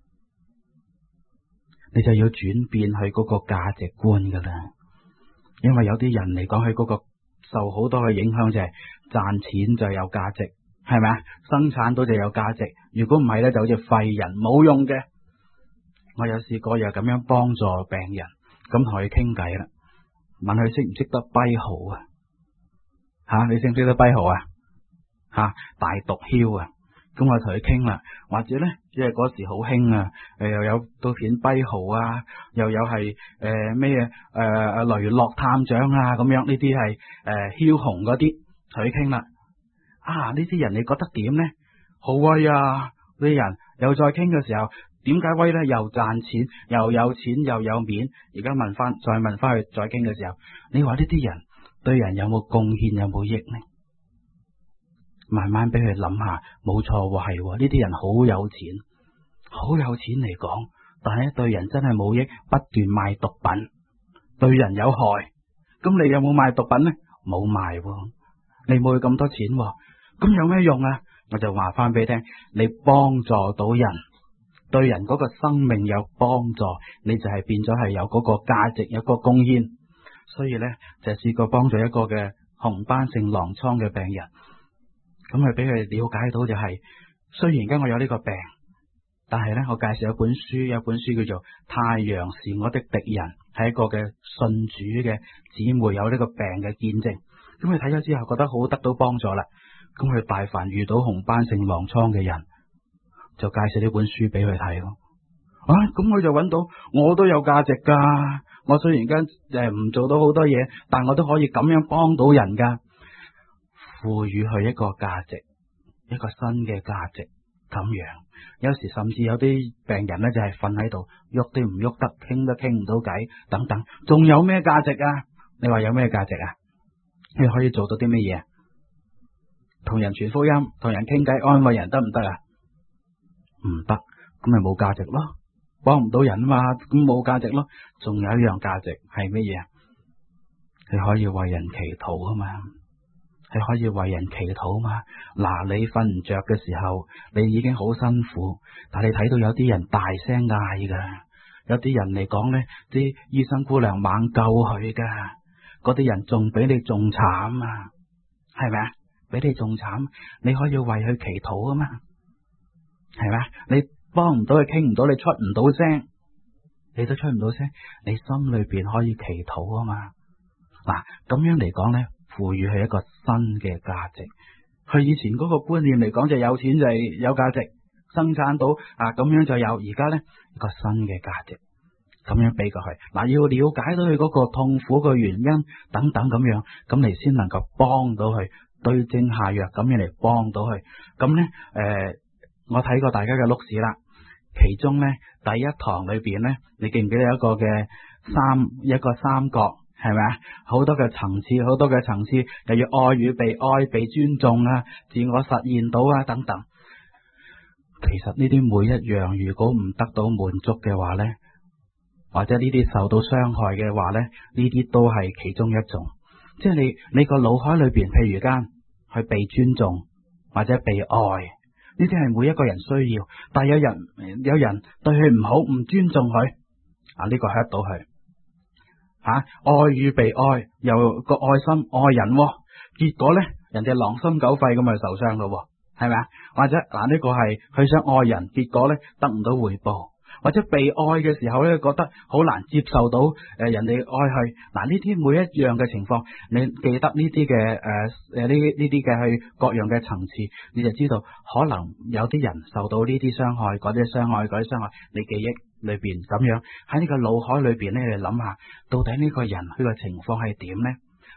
你就要轉變佢嗰個價值觀噶啦，因為有啲人嚟講，佢嗰個受好多嘅影響就係賺錢就有價值。係咪啊？生產到就有價值，如果唔係咧，就好似廢人冇用嘅。我有試過又咁樣幫助病人，咁同佢傾偈啦，問佢識唔識得跛豪啊？吓、啊，你識唔識得跛豪啊？吓、啊，大毒梟啊！咁我同佢傾啦，或者咧，即係嗰時好興啊，誒又有到片跛豪啊，又有係誒咩誒誒雷洛探長啊，咁樣呢啲係誒梟雄嗰啲，同佢傾啦。啊！呢啲人你覺得點呢？好威啊！呢啲人又再傾嘅時候，點解威呢？又賺錢，又有錢，又有面。而家問翻，再問翻去，再傾嘅時候，你話呢啲人對人有冇貢獻，有冇益呢？慢慢俾佢諗下，冇錯喎，係呢啲人好有錢，好有錢嚟講，但係對人真係冇益，不斷賣毒品，對人有害。咁你有冇賣毒品呢？冇賣喎，你冇咁多錢喎。咁有咩用啊？我就話翻俾你聽，你幫助到人，對人嗰個生命有幫助，你就係變咗係有嗰個價值，有個貢獻。所以咧就試過幫助一個嘅紅斑性狼瘡嘅病人，咁佢俾佢了解到就係、是，雖然而家我有呢個病，但係咧我介紹一本書，有本書叫做《太陽是我的敵人》，係一個嘅信主嘅姊妹有呢個病嘅見證。咁佢睇咗之後覺得好得到幫助啦。咁佢大凡遇到紅斑性狼瘡嘅人，就介紹呢本書俾佢睇咯。啊，咁佢就揾到我都有價值噶。我雖然間誒唔做到好多嘢，但我都可以咁樣幫到人噶。賦予佢一個價值，一個新嘅價值，咁樣。有時甚至有啲病人咧就係瞓喺度，喐都唔喐得，傾都傾唔到偈，等等。仲有咩價值啊？你話有咩價值啊？你可以做到啲乜嘢？同人傳福音，同人傾偈，安慰人得唔得啊？唔得，咁咪冇價值咯，幫唔到人啊嘛，咁冇價值咯。仲有一樣價值係乜嘢？你可以為人祈禱啊嘛，你可以為人祈禱啊嘛。嗱，你瞓唔着嘅時候，你已經好辛苦，但係你睇到有啲人大聲嗌噶，有啲人嚟講咧，啲醫生姑娘猛救佢噶，嗰啲人仲比你仲慘啊，係咪啊？比你仲慘，你可以為佢祈禱啊嘛，係咪？你幫唔到佢，傾唔到，你出唔到聲，你都出唔到聲，你心裏邊可以祈禱啊嘛。嗱，咁樣嚟講咧，賦予佢一個新嘅價值。佢以前嗰個觀念嚟講，就有錢就係有價值，生產到啊咁樣就有。而家咧一個新嘅價值，咁樣俾過佢。嗱，要了解到佢嗰個痛苦嘅原因等等咁樣，咁你先能夠幫到佢。對症下藥咁樣嚟幫到佢，咁咧誒，我睇過大家嘅錄事啦，其中咧第一堂裏邊咧，你記唔記得有一個嘅三一個三角係咪啊？好多嘅層次，好多嘅層次，又要愛與被愛、被尊重啊，自我實現到啊等等。其實呢啲每一樣，如果唔得到滿足嘅話咧，或者呢啲受到傷害嘅話咧，呢啲都係其中一種。即係你你個腦海裏邊，譬如間去被尊重或者被愛，呢啲係每一個人需要。但係有人有人對佢唔好，唔尊重佢啊，呢個 hurt 到佢吓。愛與被愛，有個愛心愛人，結果咧人哋狼心狗肺咁咪受傷咯，係咪啊？或者嗱，呢個係佢想愛人，結果咧得唔到回報。或者被愛嘅時候咧，覺得好難接受到誒、呃、人哋愛佢。嗱，呢啲每一樣嘅情況，你記得呢啲嘅誒誒呢呢啲嘅去各樣嘅層次，你就知道可能有啲人受到呢啲傷害，嗰啲傷害，嗰啲傷害，你記憶裏邊咁樣喺呢個腦海裏邊咧，你諗下到底呢個人佢個情況係點咧？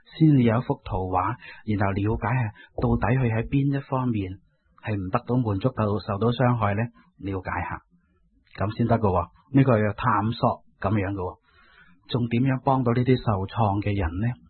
先至有一幅圖畫，然後了解下到底佢喺邊一方面係唔得到滿足，到受到傷害呢？了解下咁先得噶。呢個係探索咁樣噶，仲點樣幫到呢啲受創嘅人呢？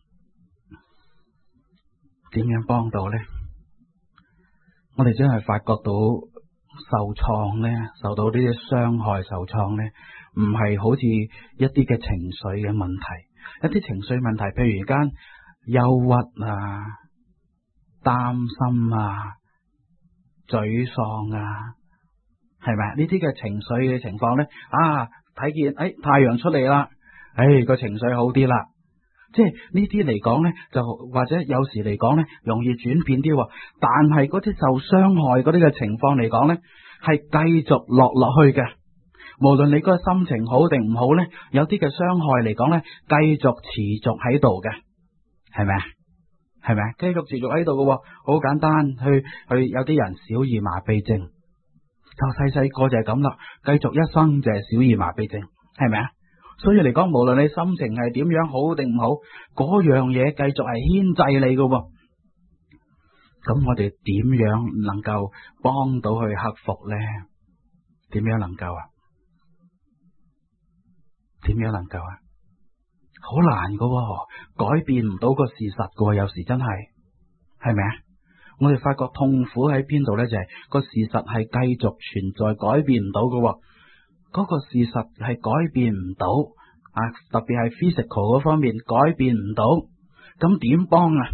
點樣幫到呢？我哋真係發覺到受創呢，受到呢啲傷害、受創呢，唔係好似一啲嘅情緒嘅問題，一啲情緒問題，譬如間憂鬱啊、擔心啊、沮喪啊，係咪？呢啲嘅情緒嘅情況呢，啊，睇見誒太陽出嚟啦，誒個情緒好啲啦。即係呢啲嚟講呢，就或者有時嚟講呢，容易轉變啲，但係嗰啲受傷害嗰啲嘅情況嚟講呢，係繼續落落去嘅。無論你個心情好定唔好呢，有啲嘅傷害嚟講呢，繼續持續喺度嘅，係咪啊？係咪啊？繼續持續喺度嘅，好簡單。去去有啲人小兒麻痹症，就細細個就係咁啦，繼續一生就係小兒麻痹症，係咪啊？所以嚟講，無論你心情係點樣好定唔好，嗰樣嘢繼續係牽制你嘅。咁我哋點樣能夠幫到佢克服呢？點樣能夠啊？點樣能夠啊？好難嘅，改變唔到個事實嘅，有時真係，係咪啊？我哋發覺痛苦喺邊度呢？就係個事實係繼續存在，改變唔到嘅。嗰個事實係改變唔到啊，特別係 physical 嗰方面改變唔到，咁點幫啊？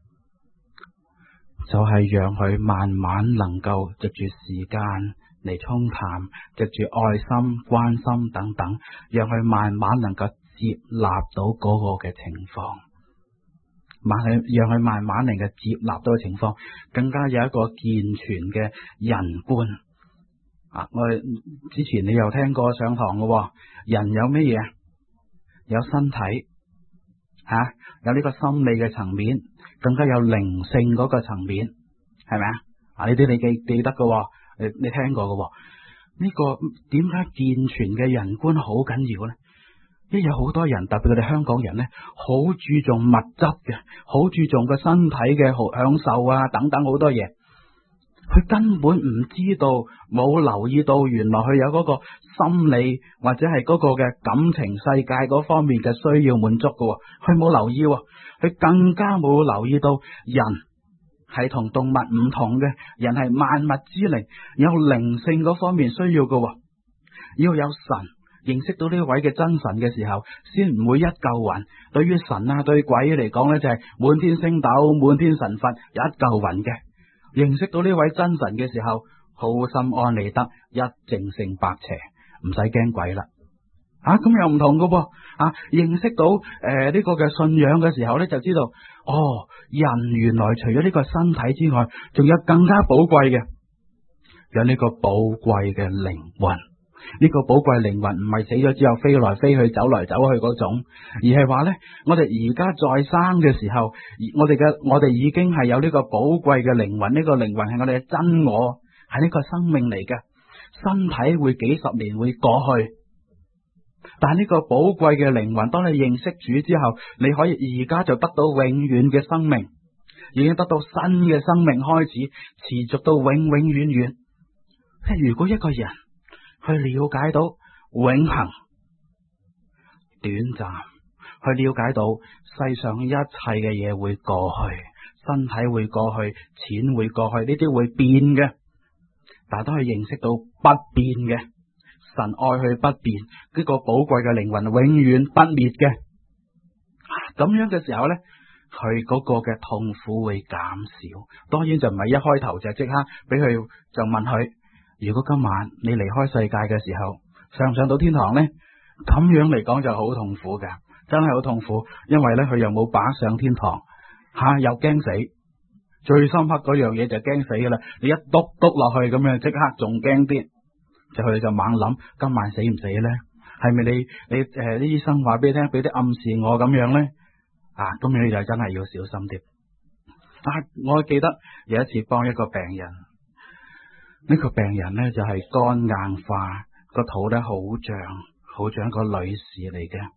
就係讓佢慢慢能夠藉住時間嚟沖淡，藉住愛心、關心等等，讓佢慢慢能夠接納到嗰個嘅情況，慢係讓佢慢慢能夠接納到嘅情況，更加有一個健全嘅人觀。啊！我哋之前你又聽過上堂嘅，人有咩嘢？有身體，吓、啊、有呢個心理嘅層面，更加有靈性嗰個層面，係咪啊？啊呢啲你記記得嘅，你你聽過嘅。呢、這個點解健全嘅人觀好緊要咧？因為有好多人，特別我哋香港人咧，好注重物質嘅，好注重個身體嘅好享受啊，等等好多嘢。佢根本唔知道，冇留意到，原來佢有嗰個心理或者係嗰個嘅感情世界嗰方面嘅需要滿足嘅，佢冇留意，佢更加冇留意到人係同動物唔同嘅，人係萬物之靈，有靈性嗰方面需要嘅，要有神，認識到呢位嘅真神嘅時候，先唔會一嚿雲。對於神啊，對鬼嚟講呢，就係滿天星斗、滿天神佛，有一嚿雲嘅。認識到呢位真神嘅時候，好心安理得，一淨勝百邪，唔使驚鬼啦。啊，咁又唔同噶噃。啊，認識到誒呢、呃這個嘅信仰嘅時候咧，就知道哦，人原來除咗呢個身體之外，仲有更加寶貴嘅，有呢個寶貴嘅靈魂。呢、這個寶貴靈魂唔係死咗之後飛來飛去、走來走去嗰種，而係話咧，我哋而家在生嘅時候，我哋嘅我哋已經係有呢個寶貴嘅靈魂。呢、這個靈魂係我哋嘅真我，係呢個生命嚟嘅。身體會幾十年會過去，但係呢個寶貴嘅靈魂，當你認識主之後，你可以而家就得到永遠嘅生命，已經得到新嘅生命開始，持續到永永遠遠。即係如果一個人去了解到永恆、短暫，去了解到世上一切嘅嘢會過去，身體會過去，錢會過去，呢啲會變嘅，但係都係認識到不變嘅神，愛佢不變，呢個寶貴嘅靈魂永遠不滅嘅。咁樣嘅時候呢，佢嗰個嘅痛苦會減少。當然就唔係一開頭就即刻俾佢就問佢，如果今晚你離開世界嘅時候，上唔上到天堂呢？咁樣嚟講就好痛苦噶，真係好痛苦。因為呢，佢又冇把上天堂，吓、啊、又驚死。最深刻嗰樣嘢就驚死噶啦！你一篤篤落去咁樣，即刻仲驚啲。就佢就猛諗，今晚死唔死呢？係咪你你誒啲、呃、醫生話俾你聽，俾啲暗示我咁樣呢？啊，咁你就真係要小心啲。啊，我記得有一次幫一個病人。呢個病人呢，就係肝硬化，個肚咧好脹，好脹，個女士嚟嘅，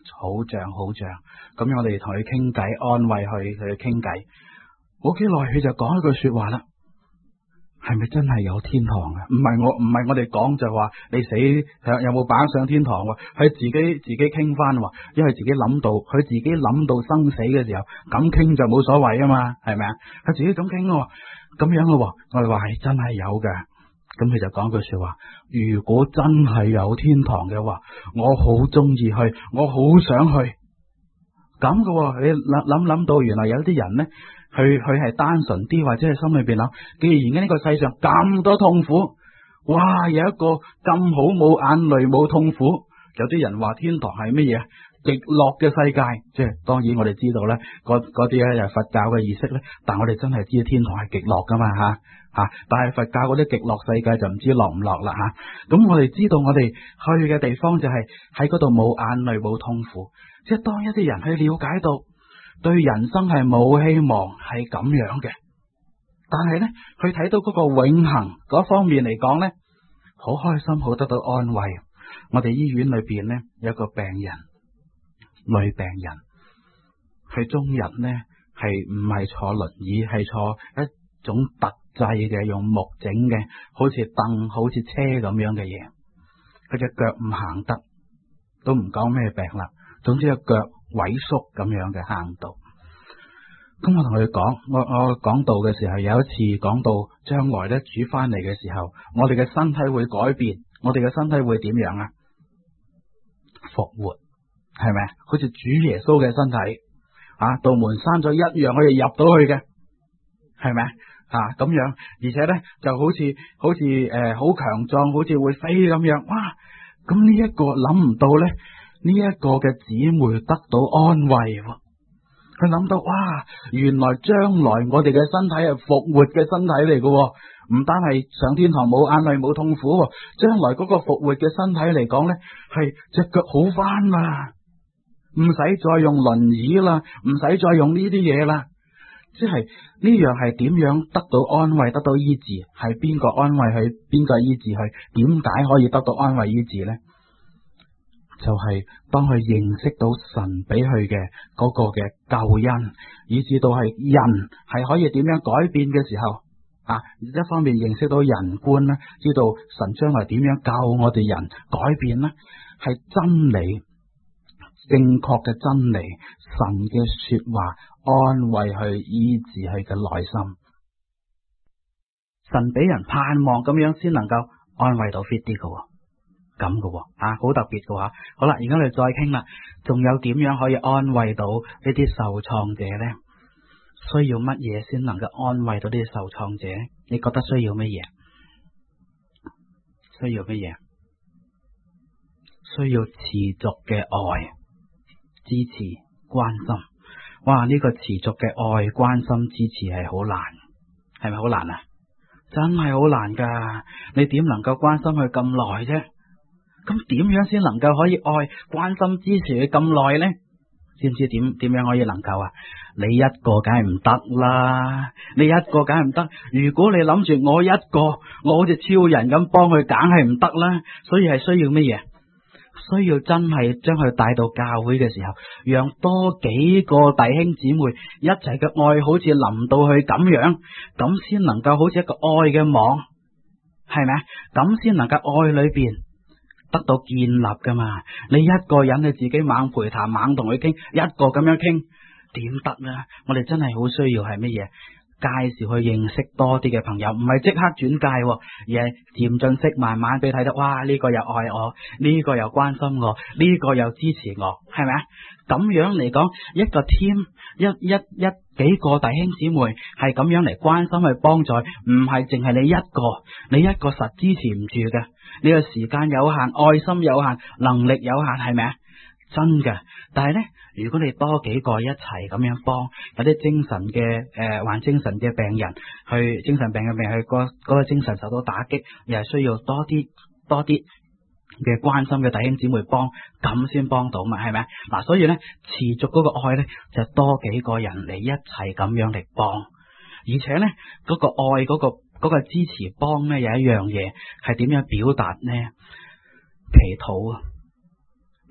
好像好像，咁樣我哋同佢傾偈，安慰佢，佢傾偈。冇幾耐，佢就講一句說話啦。係咪真係有天堂啊？唔係我唔係我哋講就話你死有冇把握上天堂？佢自己自己傾翻，因為自己諗到，佢自己諗到生死嘅時候，咁傾就冇所謂啊嘛，係咪啊？佢自己咁傾咯，咁樣咯，我哋話係真係有嘅。咁佢就講句說話：如果真係有天堂嘅話，我好中意去，我好想去。咁嘅，你諗諗諗到，原來有啲人呢。佢佢係單純啲，或者係心裏邊諗，既然呢個世上咁多痛苦，哇，有一個咁好冇眼淚冇痛苦，有啲人話天堂係乜嘢？極樂嘅世界，即係當然我哋知道咧，嗰嗰啲咧就係佛教嘅儀式咧，但我哋真係知道天堂係極樂噶嘛吓吓，但係佛教嗰啲極樂世界就唔知落唔落啦吓。咁我哋知道我哋去嘅地方就係喺嗰度冇眼淚冇痛苦，即係當一啲人去了解到。對人生係冇希望，係咁樣嘅。但係呢，佢睇到嗰個永恆嗰方面嚟講呢，好開心，好得到安慰。我哋醫院裏邊呢，有一個病人，女病人，佢終日呢係唔係坐輪椅，係坐一種特製嘅用木整嘅，好似凳、好似車咁樣嘅嘢。佢隻腳唔行得，都唔講咩病啦。總之個腳萎縮咁樣嘅行道，咁我同佢講，我我講道嘅時候，有一次講到將來咧主翻嚟嘅時候，我哋嘅身體會改變，我哋嘅身體會點樣啊？復活係咪？好似主耶穌嘅身體啊，道門閂咗一樣可以入到去嘅，係咪啊？咁樣，而且咧就好似好似誒好強壯，好似會飛咁樣，哇！咁呢一個諗唔到咧。呢一個嘅姊妹得到安慰，佢諗到哇，原來將來我哋嘅身體係復活嘅身體嚟嘅，唔單係上天堂冇眼淚冇痛苦，將來嗰個復活嘅身體嚟講呢，係隻腳好翻啦，唔使再用輪椅啦，唔使再用呢啲嘢啦，即係呢樣係點樣得到安慰，得到醫治？係邊個安慰佢？邊個醫治佢？點解可以得到安慰醫治呢？就係當佢認識到神俾佢嘅嗰個嘅救恩，以至到係人係可以點樣改變嘅時候，啊，一方面認識到人觀啦，知道神將來點樣教我哋人改變啦，係真理，正確嘅真理，神嘅說話安慰去醫治佢嘅內心，神俾人盼望咁樣先能夠安慰到 fit 啲嘅。咁嘅啊，好特別嘅話，好啦，而家我哋再傾啦，仲有點樣可以安慰到呢啲受創者呢？需要乜嘢先能夠安慰到呢啲受創者？你覺得需要乜嘢？需要乜嘢？需要持續嘅愛、支持、關心。哇！呢個持續嘅愛、關心、支持係好難，係咪好難啊？真係好難噶！你點能夠關心佢咁耐啫？咁點樣先能夠可以愛、關心、支持佢咁耐呢？知唔知點點樣可以能夠啊？你一個梗係唔得啦，你一個梗係唔得。如果你諗住我一個，我好似超人咁幫佢，梗係唔得啦。所以係需要乜嘢？需要真係將佢帶到教會嘅時候，讓多幾個弟兄姊妹一齊嘅愛，好似臨到去咁樣，咁先能夠好似一個愛嘅網，係咪啊？咁先能夠愛裏邊得到建立噶嘛？你一個人你自己猛陪談猛同佢傾，一個咁樣傾點得呢？我哋真係好需要係乜嘢？介紹去認識多啲嘅朋友，唔係即刻轉介，而係漸進式，慢慢俾睇到，哇！呢個又愛我，呢個又關心我，呢個又支持我，係咪啊？咁樣嚟講，一個 team 一一一幾個弟兄姊妹係咁樣嚟關心去幫助，唔係淨係你一個，你一個實支持唔住嘅。你個時間有限，愛心有限，能力有限，係咪啊？真嘅。但係呢，如果你多幾個一齊咁樣幫，有啲精神嘅誒、呃、患精神嘅病人，去精神病嘅病人去嗰嗰個精神受到打擊，又係需要多啲多啲嘅關心嘅弟兄姊妹幫，咁先幫到嘛，係咪啊？嗱，所以呢，持續嗰個愛呢，就多幾個人嚟一齊咁樣嚟幫，而且呢，嗰、嗰個愛嗰、嗰個、嗰個支持幫呢，有一樣嘢係點樣表達呢？祈禱啊！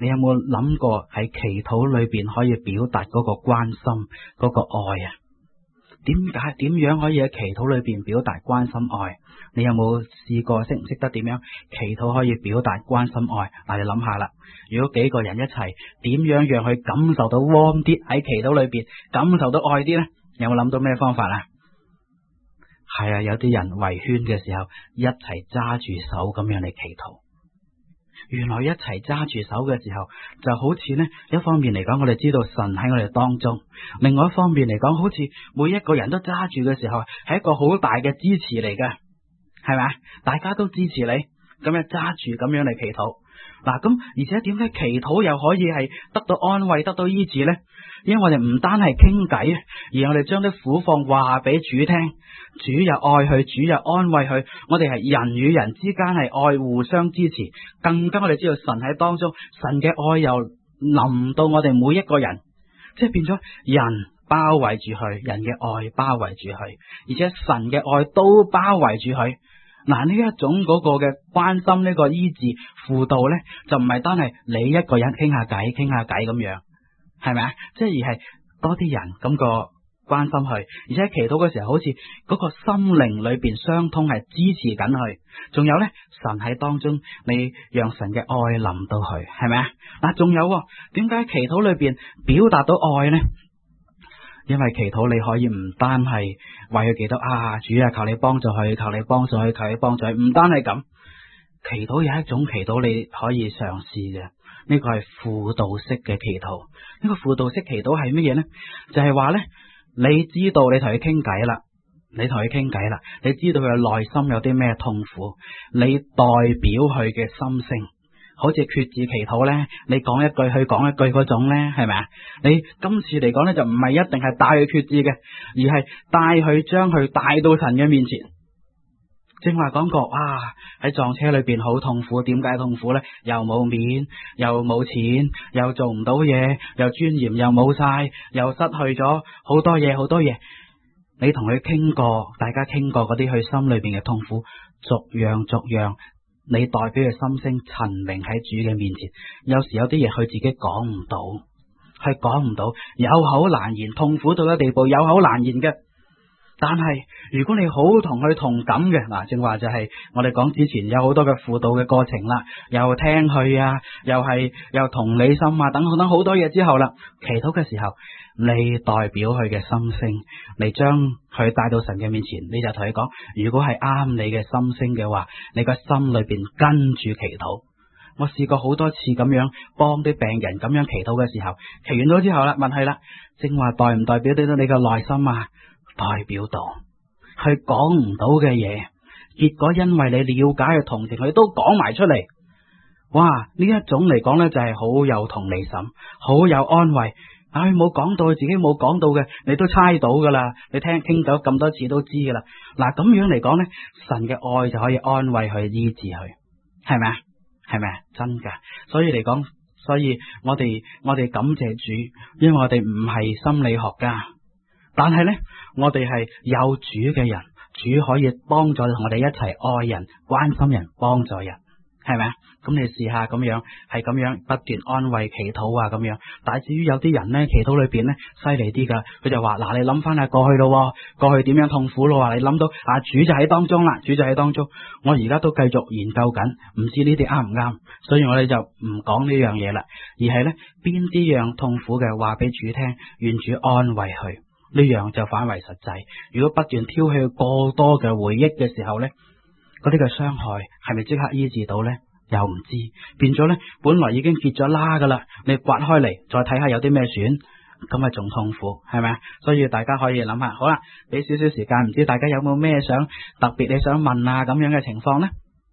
你有冇諗過喺祈禱裏邊可以表達嗰個關心、嗰個愛啊？點解點樣可以喺祈禱裏邊表達關心愛？你有冇試過識唔識得點樣祈禱可以表達關心愛？嗱，你諗下啦，如果幾個人一齊，點樣讓佢感受到 warm 啲，喺祈禱裏邊感受到愛啲呢？有冇諗到咩方法啊？係啊，有啲人圍圈嘅時候一齊揸住手咁樣嚟祈禱。原來一齊揸住手嘅時候，就好似呢，一方面嚟講，我哋知道神喺我哋當中；另外一方面嚟講，好似每一個人都揸住嘅時候，係一個好大嘅支持嚟嘅，係咪？大家都支持你，咁樣揸住咁樣嚟祈禱。嗱，咁而且點解祈禱又可以係得到安慰、得到醫治呢？因為我哋唔單係傾偈，而我哋將啲苦況話俾主聽，主又愛佢，主又安慰佢。我哋係人與人之間係愛，互相支持。更加我哋知道神喺當中，神嘅愛又臨到我哋每一個人，即係變咗人包圍住佢，人嘅愛包圍住佢，而且神嘅愛都包圍住佢。嗱，呢一種嗰個嘅關心，呢個醫治輔導呢，就唔係單係你一個人傾下偈，傾下偈咁樣，係咪啊？即係而係多啲人咁個關心佢，而且祈禱嘅時候，好似嗰個心靈裏邊相通，係支持緊佢。仲有呢，神喺當中，你讓神嘅愛臨到佢，係咪啊？嗱，仲有點解祈禱裏邊表達到愛呢？因為祈禱你可以唔單係為佢祈禱啊，主啊，求你幫助佢，求你幫助佢，求你幫助佢，唔單係咁。祈禱有一種祈禱你可以嘗試嘅，呢個係輔導式嘅祈禱。呢個輔導式祈禱係乜嘢呢？就係話呢，你知道你同佢傾偈啦，你同佢傾偈啦，你知道佢內心有啲咩痛苦，你代表佢嘅心聲。好似決志祈禱呢，你講一句佢講一句嗰種呢，係咪啊？你今次嚟講呢，就唔係一定係帶佢決志嘅，而係帶佢將佢帶到神嘅面前。正話講過，哇！喺撞車裏邊好痛苦，點解痛苦呢？又冇面，又冇錢，又做唔到嘢，又尊嚴又冇晒，又失去咗好多嘢，好多嘢。你同佢傾過，大家傾過嗰啲佢心裏邊嘅痛苦，逐樣逐樣。你代表嘅心聲陳明喺主嘅面前，有時有啲嘢佢自己講唔到，係講唔到，有口難言，痛苦到嘅地步，有口難言嘅。但係如果你好同佢同感嘅，嗱，正話就係我哋講之前有好多嘅輔導嘅過程啦，又聽佢啊，又係又同理心啊，等等好多嘢之後啦，祈禱嘅時候，你代表佢嘅心聲，你將佢帶到神嘅面前，你就同佢講，如果係啱你嘅心聲嘅話，你個心裏邊跟住祈禱。我試過好多次咁樣幫啲病人咁樣祈禱嘅時候，祈完咗之後啦，問佢啦，正話代唔代表到你嘅內心啊？代表到佢講唔到嘅嘢，結果因為你了解佢同情，佢都講埋出嚟。哇！呢一種嚟講呢，就係好有同理心，好有安慰。唉，冇講到佢自己冇講到嘅，你都猜到噶啦。你聽傾咗咁多次都知噶啦。嗱，咁樣嚟講呢，神嘅愛就可以安慰佢、醫治佢，係咪啊？係咪啊？真噶。所以嚟講，所以我哋我哋感謝主，因為我哋唔係心理學家。但係呢，我哋係有主嘅人，主可以幫助同我哋一齊愛人、關心人、幫助人，係咪啊？咁你試下咁樣，係咁樣不斷安慰、祈禱啊咁樣。但係至於有啲人呢，祈禱裏邊呢，犀利啲噶，佢就話嗱，你諗翻下過去咯，過去點樣痛苦咯，話你諗到啊，主就喺當中啦，主就喺當中。我而家都繼續研究緊，唔知呢啲啱唔啱，所以我哋就唔講呢樣嘢啦，而係呢，邊啲樣痛苦嘅話俾主聽，願主安慰佢。呢樣就反為實際。如果不斷挑起過多嘅回憶嘅時候呢，嗰啲嘅傷害係咪即刻醫治到呢？又唔知，變咗呢，本來已經結咗啦噶啦，你刮開嚟再睇下有啲咩損，咁咪仲痛苦，係咪啊？所以大家可以諗下，好啦，俾少少時間，唔知大家有冇咩想特別你想問啊咁樣嘅情況呢？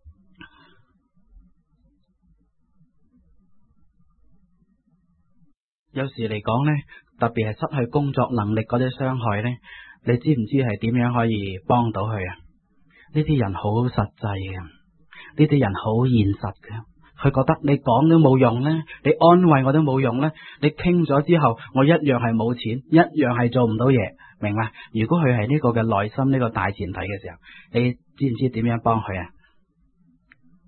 有時嚟講呢，特別係失去工作能力嗰啲傷害呢，你知唔知係點樣可以幫到佢啊？呢啲人好實際嘅，呢啲人好現實嘅，佢覺得你講都冇用呢，你安慰我都冇用呢，你傾咗之後我一樣係冇錢，一樣係做唔到嘢，明嘛？如果佢係呢個嘅內心呢個大前提嘅時候，你知唔知點樣幫佢啊？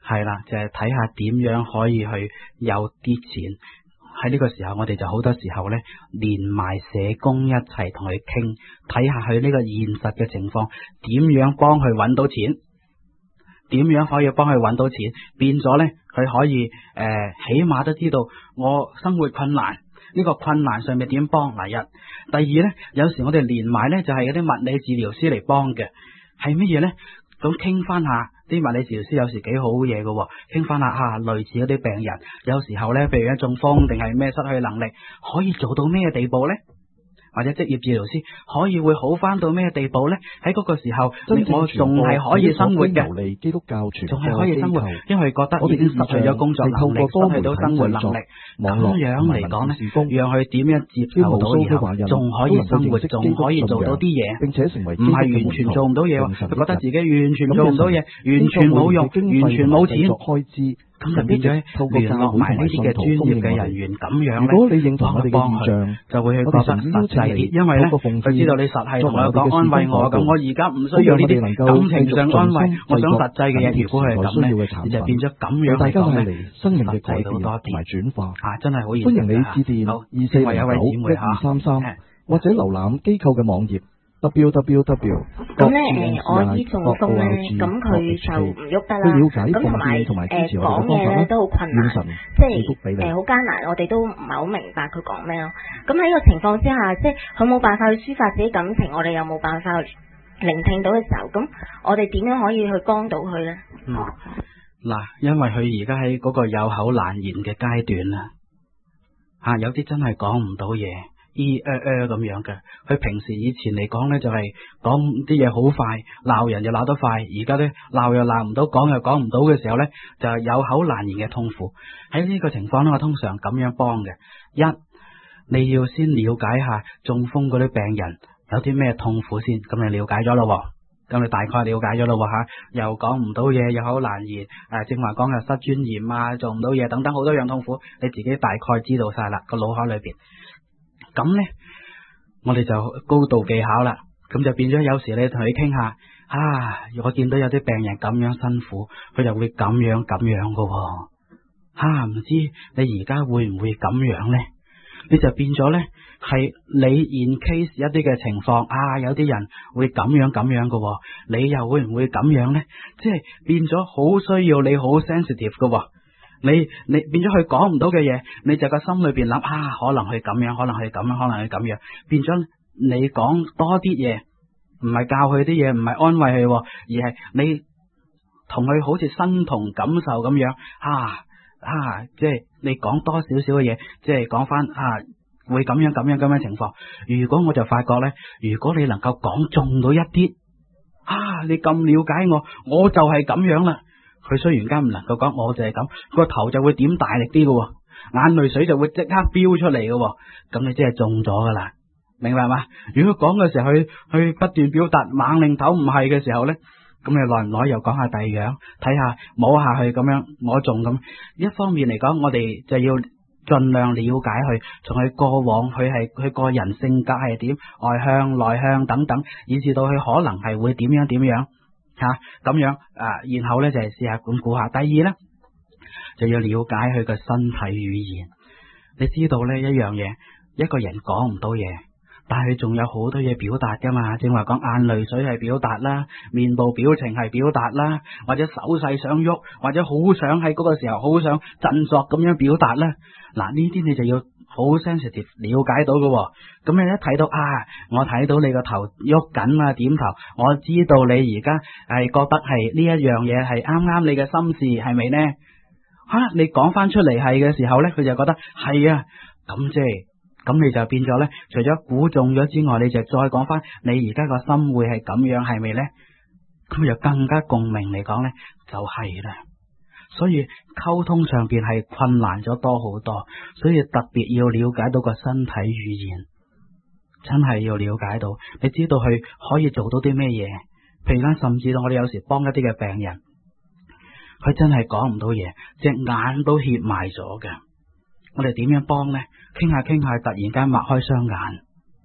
係啦，就係睇下點樣可以去有啲錢。喺呢個時候，我哋就好多時候呢，連埋社工一齊同佢傾，睇下佢呢個現實嘅情況，點樣幫佢揾到錢，點樣可以幫佢揾到錢，變咗呢，佢可以誒、呃，起碼都知道我生活困難，呢、這個困難上面點幫。第一，第二呢，有時我哋連埋呢，就係有啲物理治療師嚟幫嘅，係乜嘢呢？咁傾翻下。啲物理治療師有時幾好嘢嘅，傾翻下啊，類似嗰啲病人，有時候咧，譬如一中風定係咩失去能力，可以做到咩地步咧？或者職業治療師可以會好翻到咩地步咧？喺嗰個時候，我仲係可以生活嘅， 基督教傳播仲係可以生活，因為覺得已經失去咗工作能力，失去到生活能力，咁樣嚟講咧，讓佢點樣接受到以後，仲可以生活，仲可以做到啲嘢， 並且成為唔係完全做唔到嘢，佢覺得自己完全做唔到嘢，完全冇用，完全冇錢開支。 咁就變咗聯絡埋呢啲嘅專業嘅人員，咁樣咧， 如果你認同我哋嘅意象， 就會去覺得實際啲，因為咧佢知道你實係同我講安慰我，咁我而家唔需要呢啲感情上安慰，我想實際嘅嘢。如果係咁咧，你就變咗咁樣嚟講咧， 生命嘅改變實際到多同埋轉化啊，真係好熱。 歡迎你致電二四零九一二三三，或者瀏覽機構嘅網頁。w w w 咁咧誒，我依中風咧，咁佢就唔喐得啦。咁同埋誒講嘢咧都好困難，即係誒好艱難，我哋都唔係好明白佢講咩咯。咁喺呢個情況之下，即係佢冇辦法去抒發自己感情，我哋又冇辦法去聆聽到嘅時候，咁我哋點樣可以去幫到佢咧？ 嗯，嗱，因為佢而家喺嗰個有口難言嘅階段啦，吓有啲真係講唔到嘢。咿誒誒咁樣嘅，佢平時以前嚟講呢，就係講啲嘢好快，鬧人就鬧得快，而家呢，鬧又鬧唔到，講又講唔到嘅時候呢，就係有口難言嘅痛苦。喺呢個情況呢，我通常咁樣幫嘅：一，你要先了解下中風嗰啲病人有啲咩痛苦先，咁你了解咗咯，咁你大概了解咗咯吓，又講唔到嘢，有口難言，誒，正話講嘅失尊嚴啊，做唔到嘢等等好多樣痛苦，你自己大概知道晒啦，個腦海裏邊。咁呢，我哋就高度技巧啦，咁就變咗有時你同佢傾下，啊，我見到有啲病人咁樣辛苦，佢就會咁樣咁樣噶，啊，唔知你而家會唔會咁樣呢？你就變咗呢，係你 in case 一啲嘅情況，啊，有啲人會咁樣咁樣噶，你又會唔會咁樣呢？即係變咗好需要你好 sensitive 噶。你你變咗佢講唔到嘅嘢，你就個心裏邊諗啊，可能係咁樣，可能係咁樣，可能係咁樣，變咗你講多啲嘢，唔係教佢啲嘢，唔係安慰佢，而係你同佢好似身同感受咁樣啊啊，即係你講多少少嘅嘢，即係講翻啊會咁樣咁樣咁樣情況。如果我就發覺咧，如果你能夠講中到一啲啊，你咁了解我，我就係咁樣啦。佢雖然間唔能夠講我就係咁，個頭就會點大力啲嘅，眼淚水就會即刻飆出嚟嘅，咁你即係中咗噶啦，明白嘛？如果講嘅時候，佢佢不斷表達猛擰頭唔係嘅時候咧，咁你耐唔耐又講下第二樣，睇下摸下去咁樣摸中咁。一方面嚟講，我哋就要盡量了解佢，從佢過往佢係佢個人性格係點，外向內向等等，以至到佢可能係會點樣點樣。吓咁、啊、樣啊，然後咧就係試下咁估下。第二咧就要了解佢嘅身體語言。你知道咧一樣嘢，一個人講唔到嘢，但係仲有好多嘢表達噶嘛。正話講眼淚水係表達啦，面部表情係表達啦，或者手勢想喐，或者好想喺嗰個時候好想振作咁樣表達啦。嗱，呢啲你就要好 sensitive 了解到嘅，咁你一睇到啊，我睇到你個頭喐緊啊，點頭，我知道你而家係覺得係呢一樣嘢係啱啱你嘅心事，係咪呢？吓、啊，你講翻出嚟係嘅時候呢，佢就覺得係啊，咁即係，咁你就變咗呢，除咗估中咗之外，你就再講翻你而家個心會係咁樣，係咪呢？咁就更加共鳴嚟講呢，就係啦。所以溝通上邊係困難咗多好多，所以特別要了解到個身體語言，真係要了解到，你知道佢可以做到啲咩嘢。譬如啦，甚至到我哋有時幫一啲嘅病人，佢真係講唔到嘢，隻眼都怯埋咗嘅。我哋點樣幫呢？傾下傾下，突然間擘開雙眼，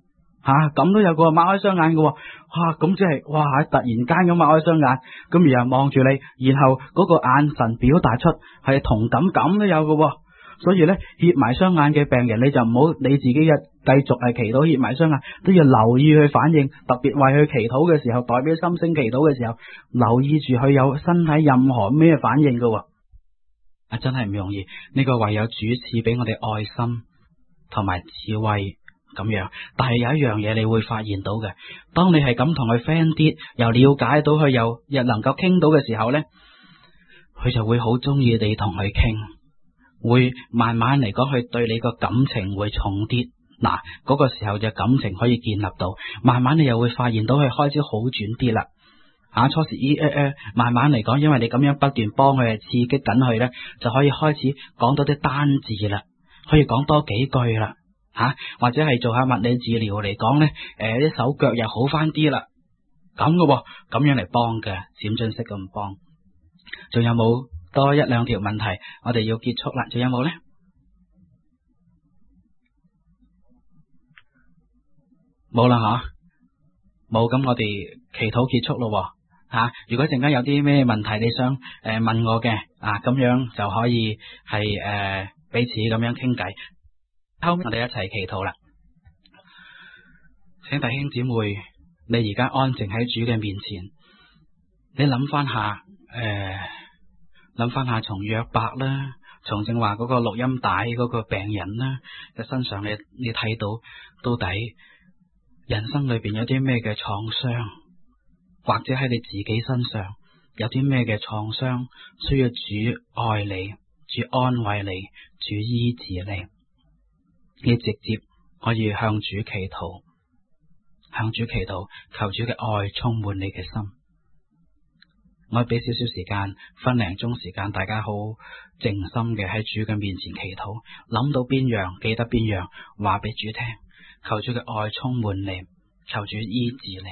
吓，咁都有個擘開雙眼嘅，哇！咁即係哇，突然間咁擘開雙眼，咁然後望住你，然後嗰個眼神表達出係同感，咁都有嘅。所以咧，歇埋雙眼嘅病人，你就唔好你自己嘅繼續係祈禱歇埋雙眼，都要留意佢反應，特別為佢祈禱嘅時候，代表心聲祈禱嘅時候，留意住佢有身體任何咩反應嘅。啊，真係唔容易，呢個唯有主賜俾我哋愛心同埋智慧咁樣。但係有一樣嘢你會發現到嘅，當你係咁同佢 friend 啲，又了解到佢，又又能夠傾到嘅時候咧，佢就會好中意你同佢傾。會慢慢嚟講，佢對你個感情會重啲。嗱，嗰個時候就感情可以建立到，慢慢你又會發現到佢開始好轉啲啦。啊，初時咦誒誒，慢慢嚟講，因為你咁樣不斷幫佢，係刺激緊佢咧，就可以開始講多啲單字啦，可以講多幾句啦。吓、啊，或者係做下物理治療嚟講咧，誒、呃，啲手腳又好翻啲啦。咁嘅，咁樣嚟幫嘅，漸進式咁幫。仲有冇？多一兩條問題，我哋要結束啦。仲有冇呢？冇啦吓，冇，咁我哋祈禱結束咯吓、啊。如果陣間有啲咩問題你想誒、呃、問我嘅啊，咁樣就可以係誒彼此咁樣傾偈。後面我哋一齊祈禱啦。請弟兄姊妹，你而家安靜喺主嘅面前，你諗翻下誒。呃諗翻下，從約伯啦，從正話嗰個錄音帶嗰個病人啦嘅身上，你你睇到到底人生裏邊有啲咩嘅創傷，或者喺你自己身上有啲咩嘅創傷，需要主愛你，主安慰你，主醫治你，你直接可以向主祈禱，向主祈禱，求主嘅愛充滿你嘅心。我俾少少時間，分零鐘時間，大家好靜心嘅喺主嘅面前祈禱，諗到邊樣記得邊樣，話俾主聽，求主嘅愛充滿你，求主醫治你。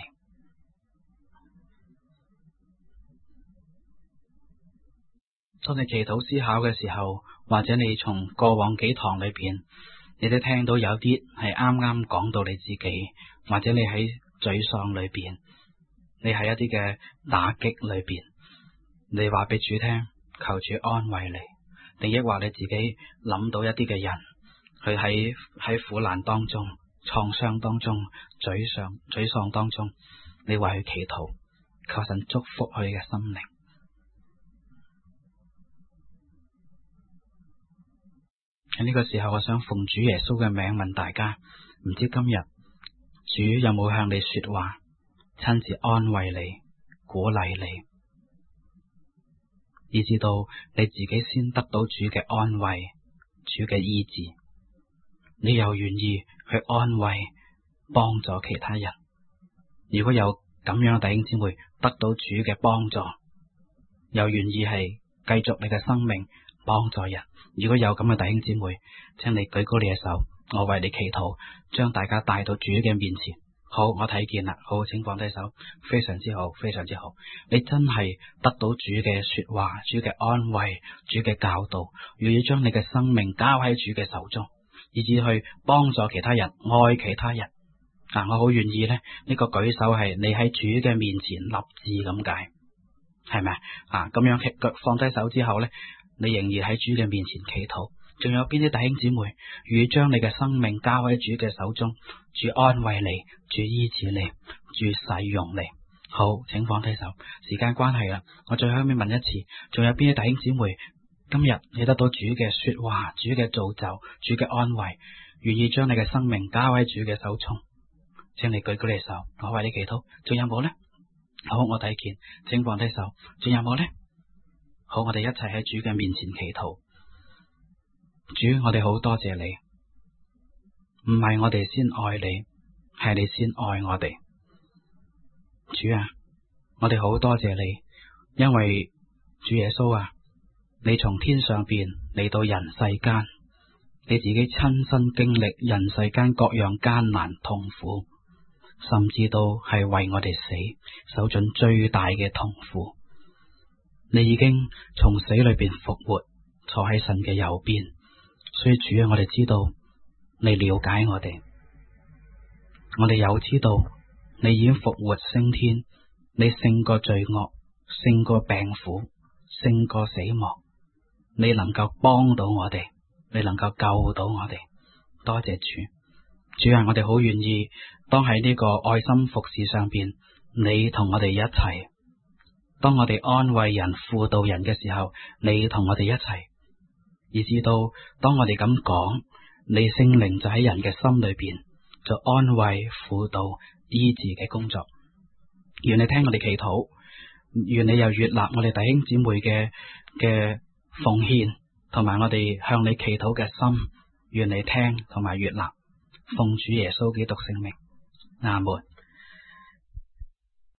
當你祈禱思考嘅時候，或者你從過往幾堂裏邊，你都聽到有啲係啱啱講到你自己，或者你喺沮喪裏邊。你喺一啲嘅打擊裏邊，你話俾主聽，求主安慰你，定抑或你自己諗到一啲嘅人，佢喺喺苦難當中、創傷當中、沮喪、沮喪當中，你為佢祈禱，求神祝福佢嘅心靈。喺呢個時候，我想奉主耶穌嘅名問大家，唔知今日主有冇向你說話？親自安慰你、鼓勵你，以至到你自己先得到主嘅安慰、主嘅醫治，你又願意去安慰、幫助其他人。如果有咁樣嘅弟兄姊妹得到主嘅幫助，又願意係繼續你嘅生命幫助人，如果有咁嘅弟兄姊妹，請你舉高你嘅手，我為你祈禱，將大家帶到主嘅面前。好，我睇見啦。好，請放低手，非常之好，非常之好。你真係得到主嘅說話、主嘅安慰、主嘅教導，願意將你嘅生命交喺主嘅手中，以至去幫助其他人、愛其他人。啊，我好願意咧，呢、這個舉手係你喺主嘅面前立志咁解，係咪啊？咁樣腳放低手之後咧，你仍然喺主嘅面前祈禱。仲有邊啲弟兄姊妹願意將你嘅生命交喺主嘅手中？主安慰你，主醫治你，主使用你。好，請放低手。時間關係啦，我最後面問一次，仲有邊啲弟兄姊妹今日你得到主嘅說話、主嘅造就、主嘅安慰，願意將你嘅生命交喺主嘅手中？請你舉舉你手，我為你祈禱。仲有冇呢？好，我睇見，請放低手。仲有冇呢？好，我哋一齊喺主嘅面前祈禱。主，我哋好多謝你，唔係我哋先愛你，係你先愛我哋。主啊，我哋好多謝你，因為主耶穌啊，你從天上邊嚟到人世間，你自己親身經歷人世間各樣艱難痛苦，甚至到係為我哋死，受盡最大嘅痛苦。你已經從死裏邊復活，坐喺神嘅右邊。所以主啊，我哋知道你了解我哋， 我哋又知道你已經復活升天，你勝過罪惡，勝過病苦，勝過死亡，你能夠幫到我哋，你能夠救到我哋。多謝主，主啊，我哋好願意當喺呢個愛心服侍上邊，你同我哋一齊。當我哋安慰人、輔導人嘅時候，你同我哋一齊，以至到當我哋咁講，你聖靈就喺人嘅心裏邊做安慰、輔導、醫治嘅工作。願你聽我哋祈禱，願你又悅納我哋弟兄姊妹嘅嘅奉獻，同埋我哋向你祈禱嘅心，願你聽同埋悅納。奉主耶穌基督聖名，阿門。